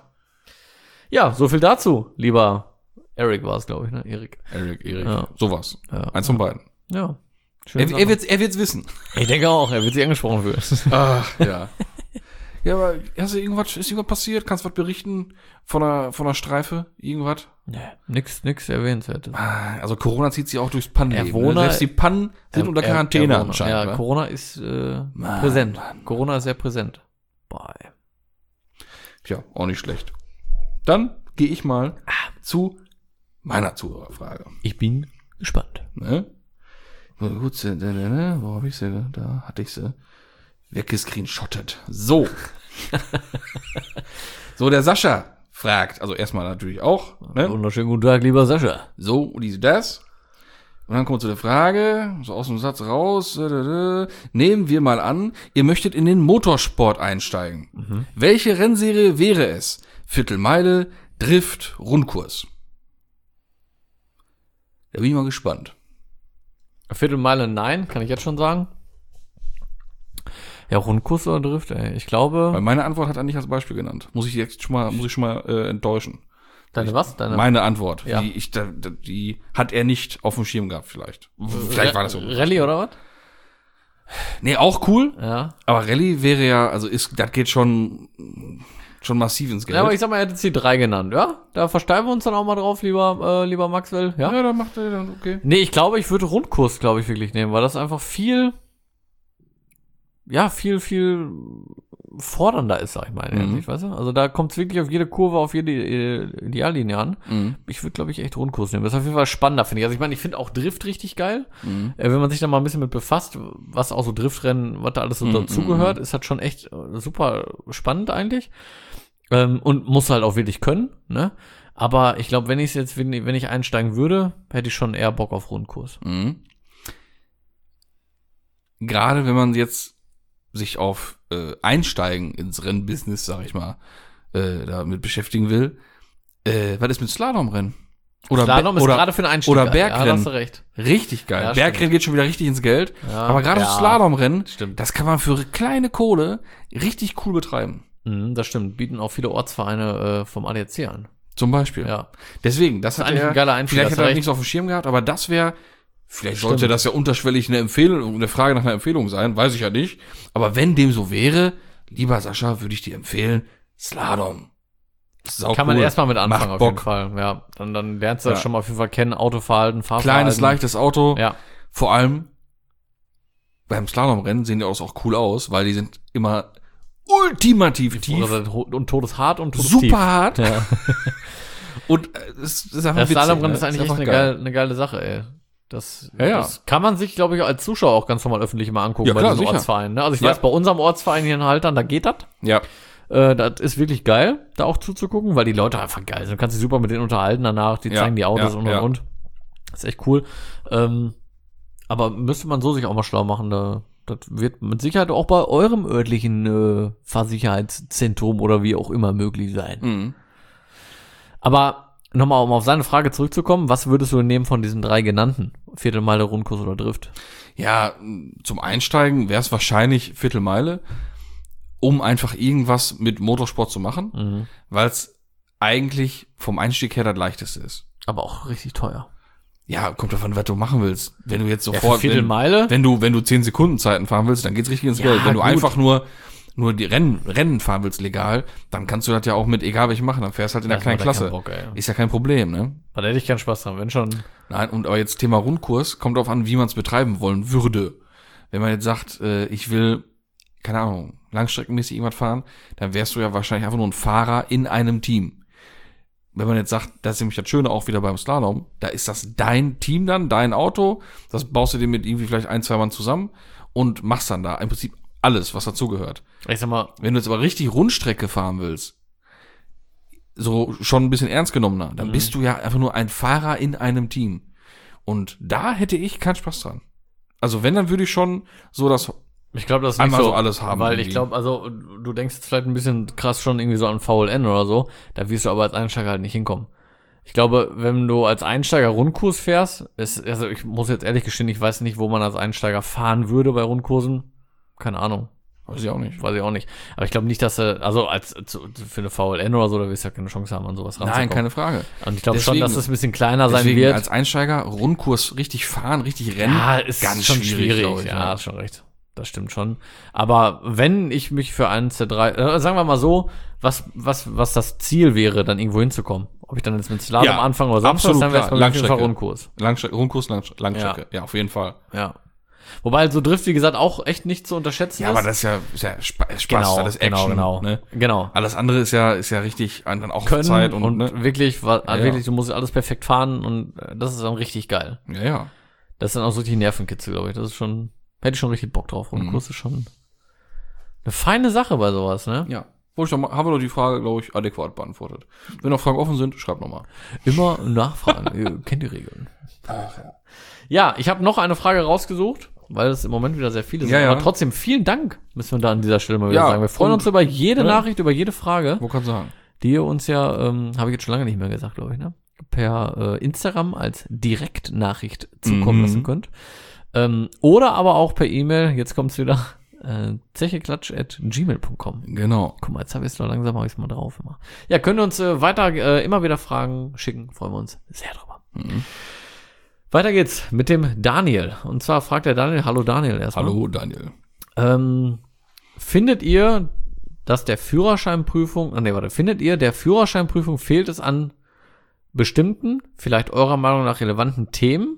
Ja, so viel dazu, lieber Eric war es, glaube ich, ne? Erik. Erik, Erik. Ja. Sowas. Ja. Eins von beiden. Ja. Er, Schön. er wird's, er wird's wissen. Ich denke auch, er wird sich angesprochen fühlen. Ach, ja. Ja, aber hast du irgendwas, ist irgendwas passiert? Kannst du was berichten von einer, von einer Streife? Irgendwas? Nee, nix, nix erwähnenswertes. Ah, also Corona zieht sich auch durchs Pannenleben. Erwohner- Ne? Selbst die Pannen sind Er- unter er- Quarantäne Erwohner. anscheinend. Ja, wa? Corona ist äh, Mann, präsent. Mann. Corona ist sehr präsent. Boah, ey. Tja, auch nicht schlecht. Dann gehe ich mal zu meiner Zuhörerfrage. Ich bin gespannt. ne? Gut, sie, ne? Wo hab ich sie? Da hatte ich sie weggescreenshottet. So. So, der Sascha fragt, also erstmal natürlich auch, ne? Wunderschönen guten Tag, lieber Sascha. So, dies, das. Und dann kommt zu der Frage, so aus dem Satz raus, äh, nehmen wir mal an, ihr möchtet in den Motorsport einsteigen. Mhm. Welche Rennserie wäre es? Viertelmeile, Drift, Rundkurs? Da bin ich mal gespannt. Viertelmeile nein, kann ich jetzt schon sagen. Ja, Rundkurs oder Drift, ey. Ich glaube... Weil meine Antwort hat er nicht als Beispiel genannt. Muss ich jetzt schon mal, muss ich schon mal äh, enttäuschen. Deine was? Deine Meine Antwort. Ja. Die, ich, da, die hat er nicht auf dem Schirm gehabt, vielleicht. Vielleicht war das so. Rallye oder was? Nee, auch cool. Ja. Aber Rallye wäre ja, also ist, das geht schon, schon massiv ins Geld. Ja, aber ich sag mal, er hat jetzt die drei genannt, ja? Da versteifen wir uns dann auch mal drauf, lieber, äh, lieber Maxwell, ja? Ja, dann macht er dann, okay. Nee, ich glaube, ich würde Rundkurs, glaube ich, wirklich nehmen, weil das einfach viel, ja, viel, viel fordernder ist, sag ich mal. Mhm. Ich weiß, also da kommt es wirklich auf jede Kurve, auf jede äh, Ideallinie an. Mhm. Ich würde, glaube ich, echt Rundkurs nehmen. Das ist auf jeden Fall spannender, finde ich. Also ich meine, ich finde auch Drift richtig geil. Mhm. Äh, wenn man sich da mal ein bisschen mit befasst, was auch so Driftrennen, was da alles so Mhm. dazugehört, ist halt schon echt äh, super spannend eigentlich. Ähm, und muss halt auch wirklich können, ne? Aber ich glaube, wenn ich jetzt, wenn, wenn ich einsteigen würde, hätte ich schon eher Bock auf Rundkurs. Mhm. Gerade wenn man jetzt sich auf äh, Einsteigen ins Rennbusiness, sag ich mal, äh, damit beschäftigen will. Äh, was ist mit Slalomrennen? Oder Slalom Be- ist oder, gerade für einen Einstieg. oder geil. Ja, da Bergrennen. hast du recht. Richtig geil. Ja, Bergrennen stimmt. geht schon wieder richtig ins Geld. Ja, aber gerade ja, das Slalomrennen, stimmt. das kann man für kleine Kohle richtig cool betreiben. Mhm, das stimmt. Bieten auch viele Ortsvereine äh, vom A D A C an. Zum Beispiel. Ja. Deswegen, das, Das ist hat eigentlich er, ein geiler Einstieg, vielleicht hast hat du er recht. nichts auf dem Schirm gehabt, aber das wäre, vielleicht Stimmt. sollte das ja unterschwellig eine Empfehlung, eine Frage nach einer Empfehlung sein, weiß ich ja nicht. Aber wenn dem so wäre, lieber Sascha, würde ich dir empfehlen, Slalom. Sau Kann man cool. erstmal mit anfangen, Macht auf Bock. jeden Fall. Ja, dann, dann lernst du das Ja. schon mal auf jeden Fall kennen. Autoverhalten, Fahrverhalten. Kleines, leichtes Auto. Ja. Vor allem beim Slalomrennen sehen die Autos auch cool aus, weil die sind immer ultimativ tief, Und todeshart und todestief. super hart. Ja. Und äh, es ist einfach Das witzig, Slalomrennen ne? ist eigentlich echt einfach eine geile, eine geile Sache, ey. Das, Ja, ja. das kann man sich, glaube ich, als Zuschauer auch ganz normal öffentlich mal angucken Ja, bei klar, diesen sicher. Ortsvereinen. Ne? Also ich Ja. weiß, bei unserem Ortsverein hier in Haltern, da geht das. Ja. Äh, das ist wirklich geil, da auch zuzugucken, weil die Leute einfach geil sind. Du kannst dich super mit denen unterhalten danach, die Ja, zeigen die Autos ja, und und ja. und. Das ist echt cool. Ähm, aber müsste man so sich auch mal schlau machen, da, das wird mit Sicherheit auch bei eurem örtlichen äh, Fahrsicherheitszentrum oder wie auch immer möglich sein. Mhm. Aber nochmal, um auf seine Frage zurückzukommen, was würdest du nehmen von diesen drei genannten? Viertelmeile, Rundkurs oder Drift? Ja, zum Einsteigen wäre es wahrscheinlich Viertelmeile, um einfach irgendwas mit Motorsport zu machen, Mhm. weil es eigentlich vom Einstieg her das leichteste ist. Aber auch richtig teuer. Ja, kommt davon, was du machen willst. Wenn du jetzt Ja, sofort, für Viertelmeile? wenn, wenn du, wenn du zehn Sekunden Zeiten fahren willst, dann geht's richtig ins Ja, Geld. Wenn du gut. einfach nur, nur die Rennen, Rennen fahren willst legal, dann kannst du das ja auch mit egal welchem machen. Dann fährst halt in der Das kleinen macht ja Klasse. keinen Bock, ey. Ist ja kein Problem, ne? Da hätte ich keinen Spaß dran, wenn schon. Nein, und aber jetzt Thema Rundkurs, kommt darauf an, wie man es betreiben wollen würde. Wenn man jetzt sagt, äh, ich will, keine Ahnung, langstreckenmäßig irgendwas fahren, dann wärst du ja wahrscheinlich einfach nur ein Fahrer in einem Team. Wenn man jetzt sagt, das ist nämlich das Schöne auch wieder beim Slalom, da ist das dein Team dann, dein Auto, das baust du dir mit irgendwie vielleicht ein, zwei Mann zusammen und machst dann da im Prinzip alles, was dazugehört. Ich sag mal, Wenn du jetzt aber richtig Rundstrecke fahren willst, so schon ein bisschen ernst genommener, dann Mhm. bist du ja einfach nur ein Fahrer in einem Team. Und da hätte ich keinen Spaß dran. Also wenn, dann würde ich schon so das ich glaube, das ist nicht einmal so, so alles haben. weil ich irgendwie. glaube, also du denkst jetzt vielleicht ein bisschen krass schon irgendwie so an V L N oder so, da wirst du aber als Einsteiger halt nicht hinkommen. Ich glaube, wenn du als Einsteiger Rundkurs fährst, ist, also ich muss jetzt ehrlich gestehen, ich weiß nicht, wo man als Einsteiger fahren würde bei Rundkursen. Keine Ahnung. Weiß ich auch nicht. Weiß ich auch nicht. Aber ich glaube nicht, dass du, also als zu, für eine V L N oder so, da wirst du ja keine Chance haben, an sowas ranzukommen. Nein, keine Frage. Und ich glaube schon, Deswegen- dass es ein bisschen kleiner sein Deswegen wird. als Einsteiger Rundkurs richtig fahren, richtig rennen, Ja, ist ganz schon schwierig, schwierig. glaub ich, ja, ja. hast schon recht. Das stimmt schon. Aber wenn ich mich für eins der drei, äh, sagen wir mal so, was, was, was das Ziel wäre, dann irgendwo hinzukommen. Ob ich dann jetzt mit Slalom Ja, anfange oder sonst was, absolut dann wäre es klar. bei mir auf jeden Fall Langstrecke. Rundkurs. Langstrecke, Rundkurs, Langstrecke, Langstrecke. Ja. auf jeden Fall. Ja. Wobei so Drift, wie gesagt, auch echt nicht zu unterschätzen Ja, ist. aber das ist ja, ist ja Spa- Spaß, genau, das ist Action. genau, genau, Ne? genau. Alles andere ist ja, ist ja richtig, dann auch Können Zeit und, und, ne? wirklich, wa- Ja, ja. wirklich, du musst alles perfekt fahren und äh, das ist dann richtig geil. Ja, ja. Das ist dann auch so die Nervenkitzel, glaube ich. Das ist schon, hätte ich schon richtig Bock drauf. Rundkurs mhm. ist schon eine feine Sache bei sowas, ne? Ja. Wo ich noch mal, haben wir doch die Frage, glaube ich, adäquat beantwortet. Wenn noch Fragen offen sind, schreibt nochmal. Immer nachfragen. Ihr kennt die Regeln. Ach ja. Ja, ich habe noch eine Frage rausgesucht, weil es im Moment wieder sehr viele sind. Ja, ja. Aber trotzdem vielen Dank, müssen wir da an dieser Stelle mal wieder ja, sagen. Wir freuen uns über jede ja. Nachricht, über jede Frage. Wo kannst du sagen? Die ihr uns ja, ähm, habe ich jetzt schon lange nicht mehr gesagt, glaube ich, ne? Per äh, Instagram als Direktnachricht zukommen mhm. lassen könnt. Ähm, oder aber auch per E-Mail, jetzt kommt's wieder, äh, zecheklatsch at gmail punkt com. Genau. Guck mal, jetzt habe ich es noch langsam, habe ich es mal drauf immer. Ja, könnt ihr uns äh, weiter äh, immer wieder Fragen schicken, freuen wir uns sehr drüber. Mhm. Weiter geht's mit dem Daniel. Und zwar fragt der Daniel, hallo Daniel erstmal. Hallo Daniel. Ähm, findet ihr, dass der Führerscheinprüfung, nee, warte, findet ihr, der Führerscheinprüfung fehlt es an bestimmten, vielleicht eurer Meinung nach relevanten Themen?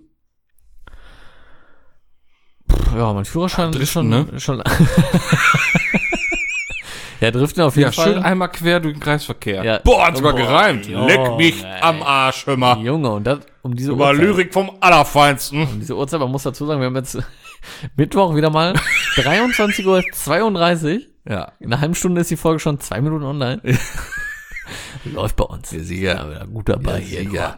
Puh, ja, mein Führerschein Driften, ist schon, ne? schon ja, driften auf jeden ja, Fall. Schön einmal quer durch den Kreisverkehr. Ja. Boah, hat sogar Boah, gereimt. Junge, Leck mich am Arsch, hör mal. Junge, und das um diese Über Uhrzeit. Lyrik vom Allerfeinsten. Um diese Uhrzeit, man muss dazu sagen, wir haben jetzt Mittwoch wieder mal dreiundzwanzig Uhr zweiunddreißig. Ja. In einer halben Stunde ist die Folge schon zwei Minuten online. Läuft bei uns. Der Sieger. Ja, wieder gut dabei Der hier. Sieger.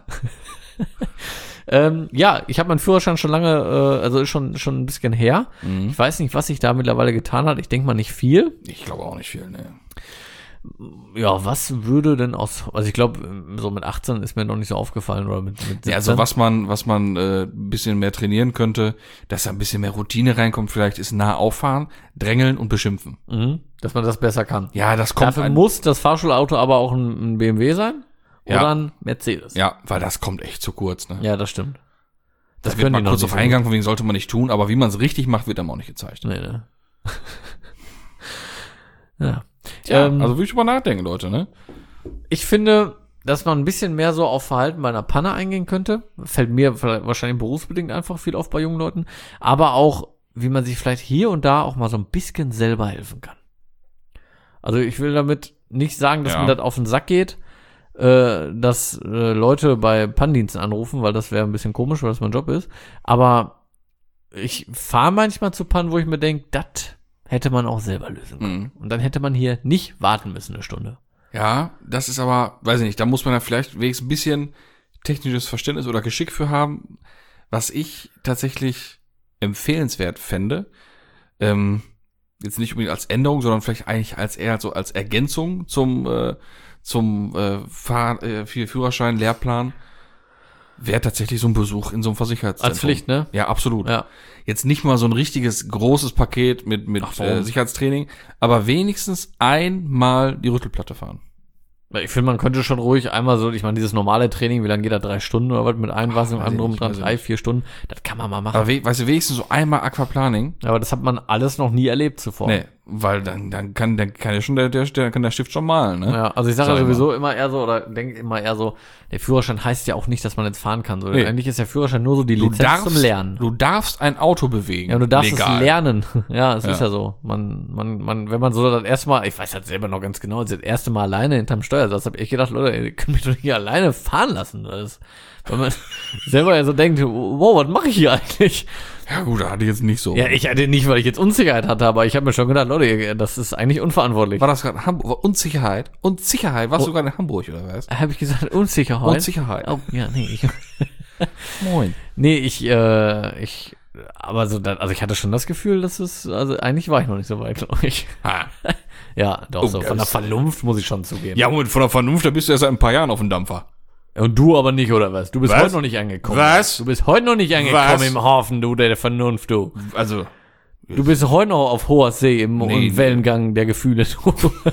ähm, ja, ich habe meinen Führerschein schon lange, äh, also ist schon schon ein bisschen her. Mhm. Ich weiß nicht, was sich da mittlerweile getan hat. Ich denke mal nicht viel. Ich glaube auch nicht viel, ne. Ja, was würde denn aus, also ich glaube, so mit achtzehn ist mir noch nicht so aufgefallen oder mit, mit siebzehn. Ja, also was man, was man äh, ein bisschen mehr trainieren könnte, dass da ein bisschen mehr Routine reinkommt, vielleicht ist nah auffahren, drängeln und beschimpfen. Mhm, dass man das besser kann. Ja, das kommt. Dafür ein, muss das Fahrschulauto aber auch ein, ein B M W sein oder Ja. ein Mercedes. Ja, weil das kommt echt zu kurz, ne. Ja, das stimmt. Das, Das wird können mal die noch kurz nicht auf so Eingang, von wegen sollte man nicht tun, aber wie man es richtig macht, wird einem auch nicht gezeigt. Nee, ne. Ja. Tja, Ähm, also würde ich drüber nachdenken, Leute, ne? Ich finde, dass man ein bisschen mehr so auf Verhalten bei einer Panne eingehen könnte. Fällt mir vielleicht wahrscheinlich berufsbedingt einfach viel auf bei jungen Leuten. Aber auch, wie man sich vielleicht hier und da auch mal so ein bisschen selber helfen kann. Also ich will damit nicht sagen, dass Ja. mir das auf den Sack geht, äh, dass äh, Leute bei Pannendiensten anrufen, weil das wäre ein bisschen komisch, weil das mein Job ist. Aber ich fahre manchmal zu Pannen, wo ich mir denke, das hätte man auch selber lösen können. Mhm. Und dann hätte man hier nicht warten müssen eine Stunde. Ja, das ist aber, weiß ich nicht, da muss man ja vielleicht wenigstens ein bisschen technisches Verständnis oder Geschick für haben, was ich tatsächlich empfehlenswert fände. Ähm, jetzt nicht unbedingt als Änderung, sondern vielleicht eigentlich als eher so als Ergänzung zum äh, zum äh, Fahr äh, Führerschein Lehrplan. Wäre tatsächlich so ein Besuch in so einem Versicherungszentrum. Als Pflicht, ne? Ja, absolut. Ja. Jetzt nicht mal so ein richtiges großes Paket mit mit Ach, warum? äh, Sicherheitstraining, aber wenigstens einmal die Rüttelplatte fahren. Ich finde, man könnte schon ruhig einmal so, ich meine, dieses normale Training, wie lange geht da? Drei Stunden oder was mit Einweisung, Ach, allem weiß drum ich dran, nicht, weiß drei, ich vier Stunden. Das kann man mal machen. Aber we weißt du, wenigstens so einmal Aquaplaning. Aber das hat man alles noch nie erlebt zuvor. Nee, weil dann, dann kann, dann kann ja schon der, der, der kann der Stift schon malen, ne? Ja, also ich sage Sag ja ich sowieso immer eher so, oder denke immer eher so, der Führerschein heißt ja auch nicht, dass man jetzt fahren kann. So. Nee. Eigentlich ist der Führerschein nur so die Du Lizenz darfst, zum Lernen. du darfst ein Auto bewegen. Ja, und du darfst Legal. es lernen. Ja, es Ja. ist ja so. Man, man, man, wenn man so das erste Mal, ich weiß halt selber noch ganz genau, das erste Mal alleine hinterm Steuersatz, habe ich gedacht, Leute, ihr könnt mich doch nicht alleine fahren lassen. Das, weil man selber ja so denkt, wow, was mache ich hier eigentlich? Ja gut, da hatte ich jetzt nicht so. Ja, ich hatte nicht, weil ich jetzt Unsicherheit hatte, aber ich habe mir schon gedacht, Leute, das ist eigentlich unverantwortlich. War das gerade Hamburg? Unsicherheit? Unsicherheit? Warst Oh. du gerade in Hamburg oder was? Habe ich gesagt, Unsicherheit? Unsicherheit. Oh, ja, nee. Ich, Moin. nee, ich, äh, ich, aber so, da, also ich hatte schon das Gefühl, dass es, also eigentlich war ich noch nicht so weit, glaube ich. Ha. Ja, doch, Oh, so das von der ist- Vernunft muss ich schon zugeben. Ja, Moment, von der Vernunft, da bist du erst seit ein paar Jahren auf dem Dampfer. Und du aber nicht, oder was? Du bist Was? heute noch nicht angekommen. Was? Du bist heute noch nicht angekommen Was? im Hafen, du, der Vernunft, du. Also, Du bist heute noch auf hoher See im Nee, im nee. Wellengang der Gefühle, du.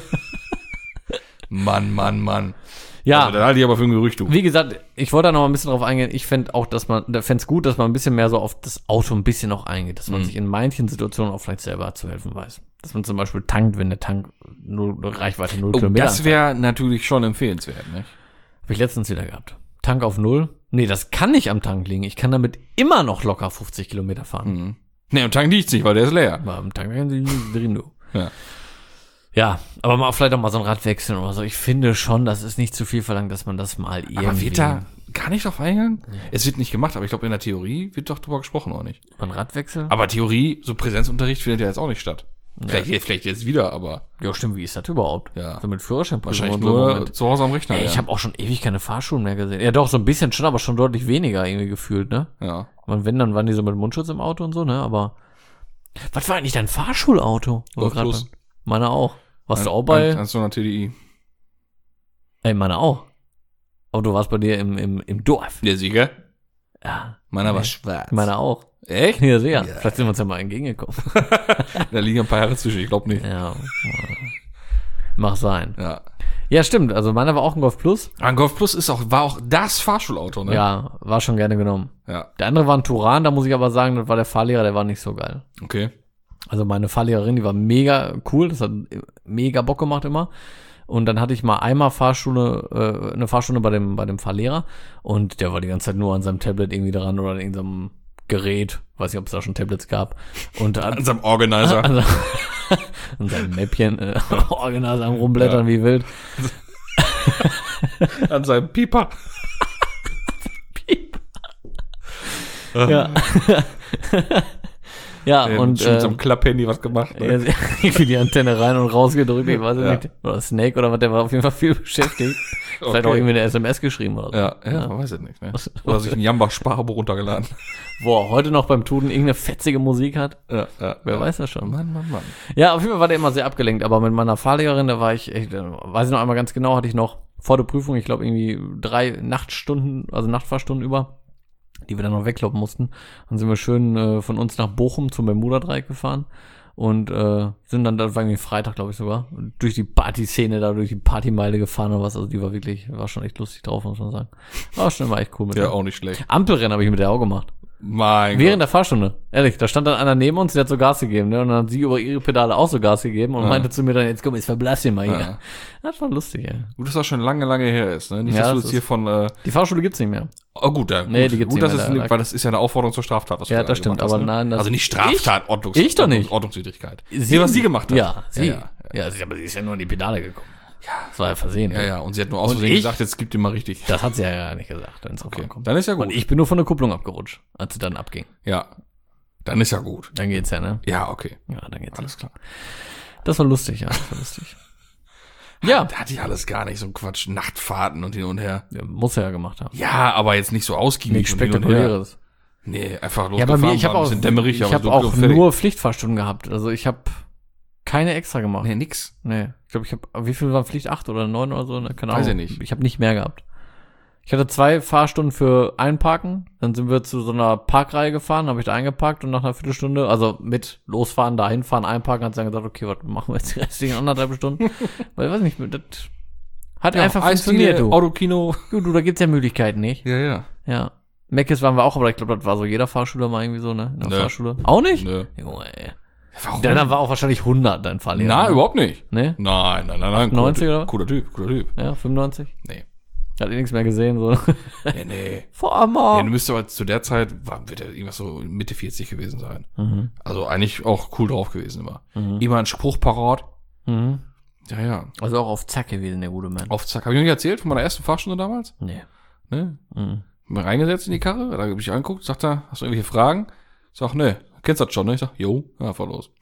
Mann, Mann, Mann. Ja. Also, da halte ich aber für ein Gerücht, du. Wie gesagt, ich wollte da noch mal ein bisschen drauf eingehen. Ich fände auch, dass man, fände es gut, dass man ein bisschen mehr so auf das Auto ein bisschen noch eingeht, dass man Mhm. sich in manchen Situationen auch vielleicht selber zu helfen weiß. Dass man zum Beispiel tankt, wenn der Tank nur Reichweite null Oh, Kilometer das wäre natürlich schon empfehlenswert, ne? Habe ich letztens wieder gehabt. Tank auf null? Nee, das kann nicht am Tank liegen. Ich kann damit immer noch locker fünfzig Kilometer fahren. Mhm. Ne, am Tank liegt's nicht, weil der ist leer. Aber am Tank kann sie drin, du. Ja. Ja, aber mal vielleicht auch mal so ein Rad wechseln oder so. Ich finde schon, das ist nicht zu viel verlangt, dass man das mal irgendwie... Aber wird da, gar nicht drauf eingegangen? Nee. Es wird nicht gemacht, aber ich glaube, in der Theorie wird doch drüber gesprochen, oder nicht? Ein Radwechsel? Aber Theorie, so Präsenzunterricht findet ja jetzt auch nicht statt. Ja. Vielleicht, vielleicht jetzt wieder, aber... Ja, stimmt, wie ist das überhaupt? Ja. So mit Führerschein. Wahrscheinlich nur so zu Hause am Rechner. Ey, ja. Ich habe auch schon ewig keine Fahrschulen mehr gesehen. Ja doch, so ein bisschen schon, aber schon deutlich weniger irgendwie gefühlt, ne? Ja. Und wenn, dann waren die so mit Mundschutz im Auto und so, ne? Aber was war eigentlich dein Fahrschulauto? Golf Plus. Meine auch. Warst ein, du auch bei... eins Komma null T D I. Ey, meine auch. Aber du warst bei dir im, im, im Dorf. Der Sieger? Ja. Meiner nee. war schwarz. Meiner auch. Echt? Ja, sehr. Ja. Vielleicht sind wir uns ja mal entgegengekommen. Da liegen ein paar Jahre zwischen, ich glaube nicht. Ja. Mach sein. Ja. Ja, stimmt. Also meiner war auch ein Golf Plus. Ein Golf Plus ist auch, war auch das Fahrschulauto, ne? Ja, war schon gerne genommen. Ja. Der andere war ein Turan, da muss ich aber sagen, das war der Fahrlehrer, der war nicht so geil. Okay. Also meine Fahrlehrerin, die war mega cool, das hat mega Bock gemacht immer. Und dann hatte ich mal einmal Fahrschule, äh, eine Fahrstunde bei dem, bei dem Fahrlehrer und der war die ganze Zeit nur an seinem Tablet irgendwie dran oder an irgendeinem Gerät. Weiß nicht, ob es da schon Tablets gab. Und an, an seinem Organizer. An, an seinem Mäppchen, äh, Organizer am Rumblättern ja. wie wild. An seinem Pieper. Pieper. Ja. Ja, ja, und schon äh, so einem Klapphandy was gemacht. Ne? Ja, irgendwie die Antenne rein und rausgedrückt, ich weiß ja. nicht. Oder Snake oder was, der war auf jeden Fall viel beschäftigt. Okay. Vielleicht auch irgendwie eine S M S geschrieben oder so. Ja, ja, ja. Man weiß es nicht. Ne? Oder sich ein Jamba-Sparabo runtergeladen. Wo er heute noch beim Tuden irgendeine fetzige Musik hat. Ja, ja, Wer ja. weiß das schon. Mann, Mann, Mann. Ja, auf jeden Fall war der immer sehr abgelenkt, aber mit meiner Fahrlehrerin, da war ich echt, weiß ich noch einmal ganz genau, hatte ich noch vor der Prüfung, ich glaube irgendwie drei Nachtstunden, also Nachtfahrstunden über, die wir dann noch wegkloppen mussten. Dann sind wir schön äh, von uns nach Bochum zum Bermuda-Dreieck gefahren und äh, sind dann, das war irgendwie Freitag, glaube ich sogar, durch die Partyszene da, durch die Partymeile gefahren oder was. Also die war wirklich, war schon echt lustig drauf, muss man sagen. War schon immer echt cool mit Ja, der. auch nicht schlecht. Ampelrennen habe ich mit der auch gemacht. Mein Während Gott. der Fahrstunde. Ehrlich, da stand dann einer neben uns, der hat so Gas gegeben, ne? Und dann hat sie über ihre Pedale auch so Gas gegeben und ja. meinte zu mir dann, jetzt komm, jetzt verblass ihn mal hier. Ja. Das war lustig, ey. Gut, dass das schon lange, lange her ist, ne? Nicht, Ja, dass du das jetzt hier von, äh, Die Fahrschule gibt's nicht mehr. oh gut, ja, gut. Nee, die gibt's gut, nicht dass mehr, es, leider. weil das ist ja eine Aufforderung zur Straftat, was du Ja, da das stimmt, gemacht hast, aber ne? nein, das- also nicht Straftat, Ordnungs- ich doch nicht. Ordnungswidrigkeit. Sie, Nee, was sie gemacht hat. Ja, sie. Ja, Ja, ja. sie, aber sie ist ja nur in die Pedale gekommen. Ja. Das war ja versehen. Ja, ja, und sie hat nur aus Und Versehen ich? gesagt, jetzt gib dir mal richtig. Das hat sie ja gar nicht gesagt, wenn es Okay, kommt. dann ist ja gut. Und ich bin nur von der Kupplung abgerutscht, als sie dann abging. Ja, dann ist ja gut. Dann geht's ja, ne? Ja, okay. Ja, dann geht's. Alles klar. Das war lustig, ja, das war lustig. Ja. Da hatte ich alles gar nicht, so ein Quatsch, Nachtfahrten und hin und her. Ja, muss er ja gemacht haben. Ja, aber jetzt nicht so ausgiebig. Nichts und hin und her. Spektakuläres. Nee, einfach Ja, bei losgefahren, mir, ich war habe ein auch, bisschen dämmerig, ich aber habe so auch fertig. nur Pflichtfahrstunden gehabt. Also ich habe keine extra gemacht. Nee, nix. Nee. Ich glaube, ich habe, wie viel war Pflicht? Acht oder neun oder so? Ne? Keine Weiß Ahnung. ich nicht. Ich habe nicht mehr gehabt. Ich hatte zwei Fahrstunden für Einparken. Dann sind wir zu so einer Parkreihe gefahren, habe ich da eingeparkt und nach einer Viertelstunde, also mit losfahren, dahin fahren, einparken, hat sie dann gesagt, okay, was machen wir jetzt die restlichen anderthalb Stunden? Weil ich weiß nicht, das hat Ja, einfach Eisdiele, funktioniert, du. Autokino. du. Du, da gibt's ja Möglichkeiten, nicht? Ja, ja. Ja. Meckes waren wir auch, aber ich glaube, das war so jeder Fahrschüler mal irgendwie so, ne? In der Nö. Fahrschule. Auch nicht? Nö. Junge, ey. Warum? Deiner war auch wahrscheinlich hundert, dein Fahrlehrer. Na, ne? überhaupt nicht. Ne? Nein, nein, nein, nein. achtundneunzig cooler, oder? Cooler Typ, cooler Typ. Ja, fünfundneunzig? Nee. Hat eh nichts mehr gesehen, so. Nee, nee. Farmer. Ja, du müsstest aber zu der Zeit, war, wird er irgendwas so Mitte vierzig gewesen sein. Mhm. Also eigentlich auch cool drauf gewesen immer. Mhm. Immer ein Spruch parat. Mhm. Ja, ja. Also auch auf Zack gewesen, der gute Mann. Auf Zack. Hab ich noch nicht erzählt von meiner ersten Fahrstunde damals? Nee. Ne? Mhm. Bin reingesetzt in die Karre, da hab ich angeguckt, sagt er, hast du irgendwelche Fragen? Ich sag, ne, kennst du das schon, ne? Ich sag, jo, ja, fahr los.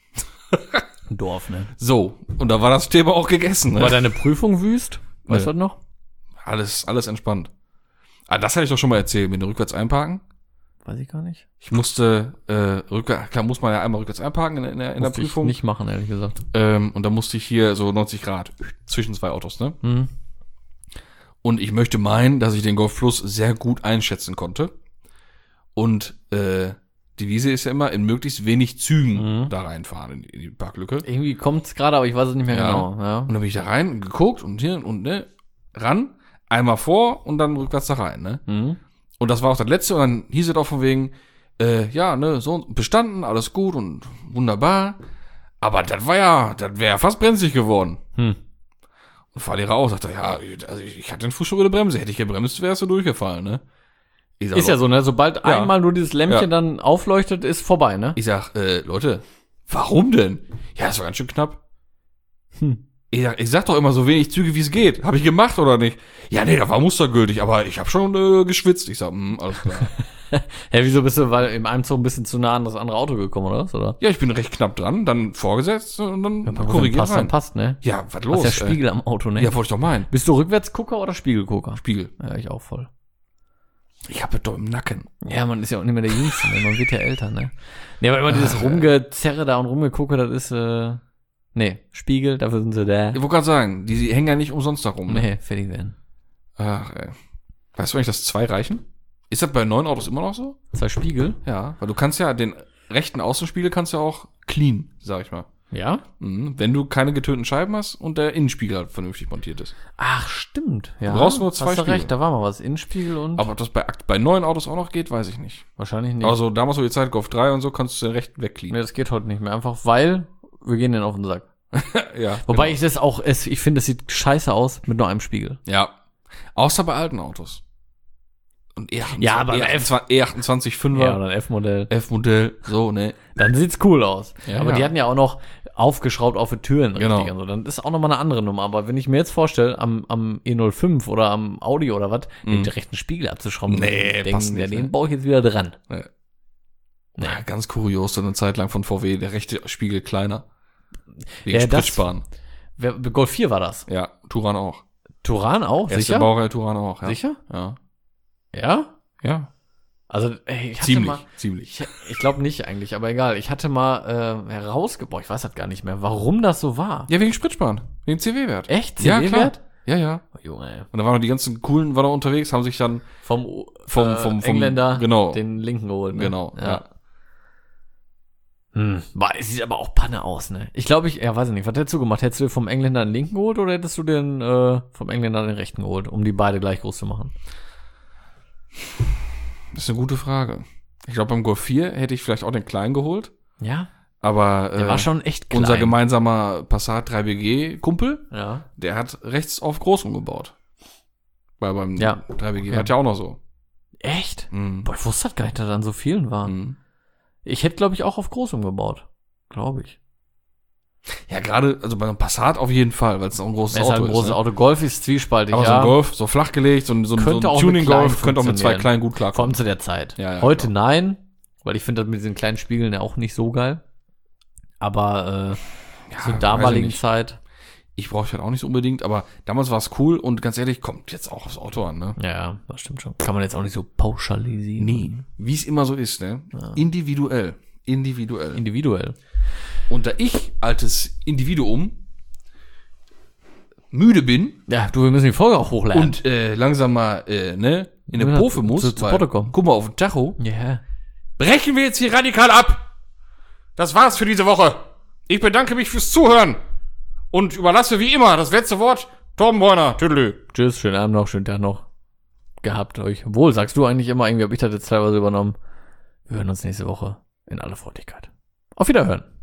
Dorf, ne? So, und da war das Thema auch gegessen, ne? War deine Prüfung wüst? Weißt du Nee. das noch? Alles, alles entspannt. Ah, das hatte ich doch schon mal erzählt, mit dem rückwärts einparken. Weiß ich gar nicht. Ich musste, äh, rückwärts, klar muss man ja einmal rückwärts einparken in, in, der, in der Musste Prüfung. ich nicht machen, ehrlich gesagt. Ähm, und da musste ich hier so neunzig Grad zwischen zwei Autos, ne? Mhm. Und ich möchte meinen, dass ich den Golf Plus sehr gut einschätzen konnte. Und äh, die Wiese ist ja immer in möglichst wenig Zügen Mhm. da reinfahren in, in die Parklücke. Irgendwie kommt's gerade, aber ich weiß es nicht mehr Ja. genau. Ja. Und dann bin ich da rein und geguckt und hier und ne, ran, einmal vor und dann rückwärts da rein, ne? Mhm. Und das war auch das letzte und dann hieß es auch von wegen, äh, ja, ne, so bestanden, alles gut und wunderbar. Aber das war ja, das wäre ja fast brenzlig geworden. Hm. Und Fahrlehrer auch, sagte, ja, also ich hatte den Fuß schon über der Bremse, hätte ich gebremst, wärst du durchgefallen, ne? Ich sag, Ist ja so, ne? Sobald Ja. einmal nur dieses Lämpchen Ja. dann aufleuchtet, ist vorbei, ne? Ich sag, äh, Leute, warum denn? Ja, das war ganz schön knapp. Hm. Ich, ich sag doch immer so wenig Züge, wie es geht. Habe ich gemacht oder nicht? Ja, nee, das war mustergültig, aber ich habe schon äh, geschwitzt. Ich sag, mh, alles klar. Hä, wieso bist du, weil im einem Zug ein bisschen zu nah an das andere Auto gekommen, oder was, oder? Ja, ich bin recht knapp dran, dann vorgesetzt und dann Ja, korrigiert passt, dann rein. passt, ne? Ja, was Hast los? ja Spiegel ey? am Auto, ne? Ja, wollte ich doch meinen. Bist du Rückwärtsgucker oder Spiegelgucker? Spiegel. Ja, ich auch voll. Ich habe es doch im Nacken. Ja, man ist ja auch nicht mehr der Jüngste, ne? Man wird ja älter, ne? Ne, aber immer dieses Rumgezerre da und Rumgegucke, das ist, äh, nee, Spiegel, dafür sind sie da. Ich wollte gerade sagen, die, die hängen ja nicht umsonst da rum. Ne? Nee, fertig werden. Ach, ey. Weißt du eigentlich, dass zwei reichen? Ist das bei neuen Autos immer noch so? Zwei Spiegel? Ja, weil du kannst ja den rechten Außenspiegel kannst du ja auch clean, sag ich mal. Ja? Mhm. Wenn du keine getönten Scheiben hast und der Innenspiegel halt vernünftig montiert ist. Ach, stimmt. Ja. Du brauchst nur zwei Hast du Spiegel. recht, da war mal was. Innenspiegel und Aber ob das bei, bei neuen Autos auch noch geht, weiß ich nicht. wahrscheinlich nicht. Also damals so die Zeit Golf drei und so, kannst du den rechten wegcleanen. Nee, das geht heute nicht mehr. Einfach weil wir gehen den auf den Sack. Ja. Wobei genau. ich das auch, es, ich finde, es sieht scheiße aus mit nur einem Spiegel. Ja. Außer bei alten Autos. Und E achtundzwanzig, Ja, aber E achtundzwanzig, E achtundzwanzig fünfer, Ja, oder ein F-Modell. F-Modell, so, ne. Dann sieht's cool aus. Ja, aber ja. die hatten ja auch noch aufgeschraubt auf die Türen. Genau. Richtig und so. Dann ist auch nochmal eine andere Nummer. Aber wenn ich mir jetzt vorstelle, am, am E null fünf oder am Audi oder was, den rechten Spiegel abzuschrauben, Mhm. Nee, denken, passt nicht, ja, den ne? baue ich jetzt wieder dran. Nee. Nee. Ja, ganz kurios, dann eine Zeit lang von V W, der rechte Spiegel kleiner. Wegen Ja, das- Spritsparen. Wer, Golf vier war das. Ja, Turan auch. Turan auch? Erste Sicher? Baureihe Turan auch, ja. Sicher? Ja. Ja? Ja. Also, ey, ich hatte Ziemlich, mal, ziemlich. ich, ich glaube nicht eigentlich, aber egal. Ich hatte mal äh, herausgebracht, ich weiß das gar nicht mehr, warum das so war. Ja, wegen Spritsparen. Wegen C W-Wert. Echt? Ja, C klar. W-Wert? Ja, ja. Oh, Junge, ey. Und da waren noch die ganzen coolen, waren da unterwegs, haben sich dann Vom, Vom- äh, vom- vom- Engländer genau. den linken geholt. Ne? Genau, ja. Hm. Boah, es sieht aber auch Panne aus, ne? Ich glaube, ich, ja, weiß ich nicht, was hättest du gemacht? Hättest du dir vom Engländer den linken geholt oder hättest du den äh, vom Engländer den rechten geholt, um die beide gleich groß zu machen? Das ist eine gute Frage. Ich glaube, beim Golf vier hätte ich vielleicht auch den kleinen geholt. Ja? Aber Der äh, war schon echt klein. unser gemeinsamer Passat drei B G-Kumpel, Ja. der hat rechts auf groß umgebaut. Weil beim Ja. drei B G Ja. hat ja auch noch so. Echt? Mhm. Boah, ich wusste das gar nicht, dass da dann so vielen waren. Mhm. Ich hätte, glaube ich, auch auf groß umgebaut. Glaube ich. Ja, gerade, also bei einem Passat auf jeden Fall, weil es auch ein großes Es ist Auto halt ein großes ist. Ne? Auto. Golf ist zwiespaltig, Aber so ja. ein Golf, so flach gelegt, so ein, so ein, so Könnte ein auch mit Tuning-Golf, kleinen könnte auch mit zwei funktionieren. kleinen gut Vor klarkommen. allem zu der Zeit. Ja, ja, Heute genau. nein, weil ich finde das mit diesen kleinen Spiegeln ja auch nicht so geil. Aber äh, Ja, zur weiß damaligen ich nicht. Zeit, Ich brauche ich halt auch nicht so unbedingt, aber damals war es cool und ganz ehrlich, kommt jetzt auch aufs Auto an, ne? ja, ja, das stimmt schon. Kann man jetzt auch nicht so pauschalisieren. Nee. Wie es immer so ist, ne? Individuell. Individuell. Individuell. Und da ich, altes Individuum, müde bin Ja, du, wir müssen die Folge auch hochladen. und äh, langsam mal äh, ne, in der Ja, Pofe muss, zu- zu weil, Potte kommen. guck mal auf den Tacho, Ja. brechen wir jetzt hier radikal ab. Das war's für diese Woche. Ich bedanke mich fürs Zuhören und überlasse wie immer das letzte Wort Torben Bräuner. Tüdelü. Tschüss, schönen Abend noch, schönen Tag noch. Gehabt euch. Wohl, sagst du eigentlich immer, irgendwie habe ich das jetzt teilweise übernommen. Wir hören uns nächste Woche in aller Freundlichkeit. Auf Wiederhören.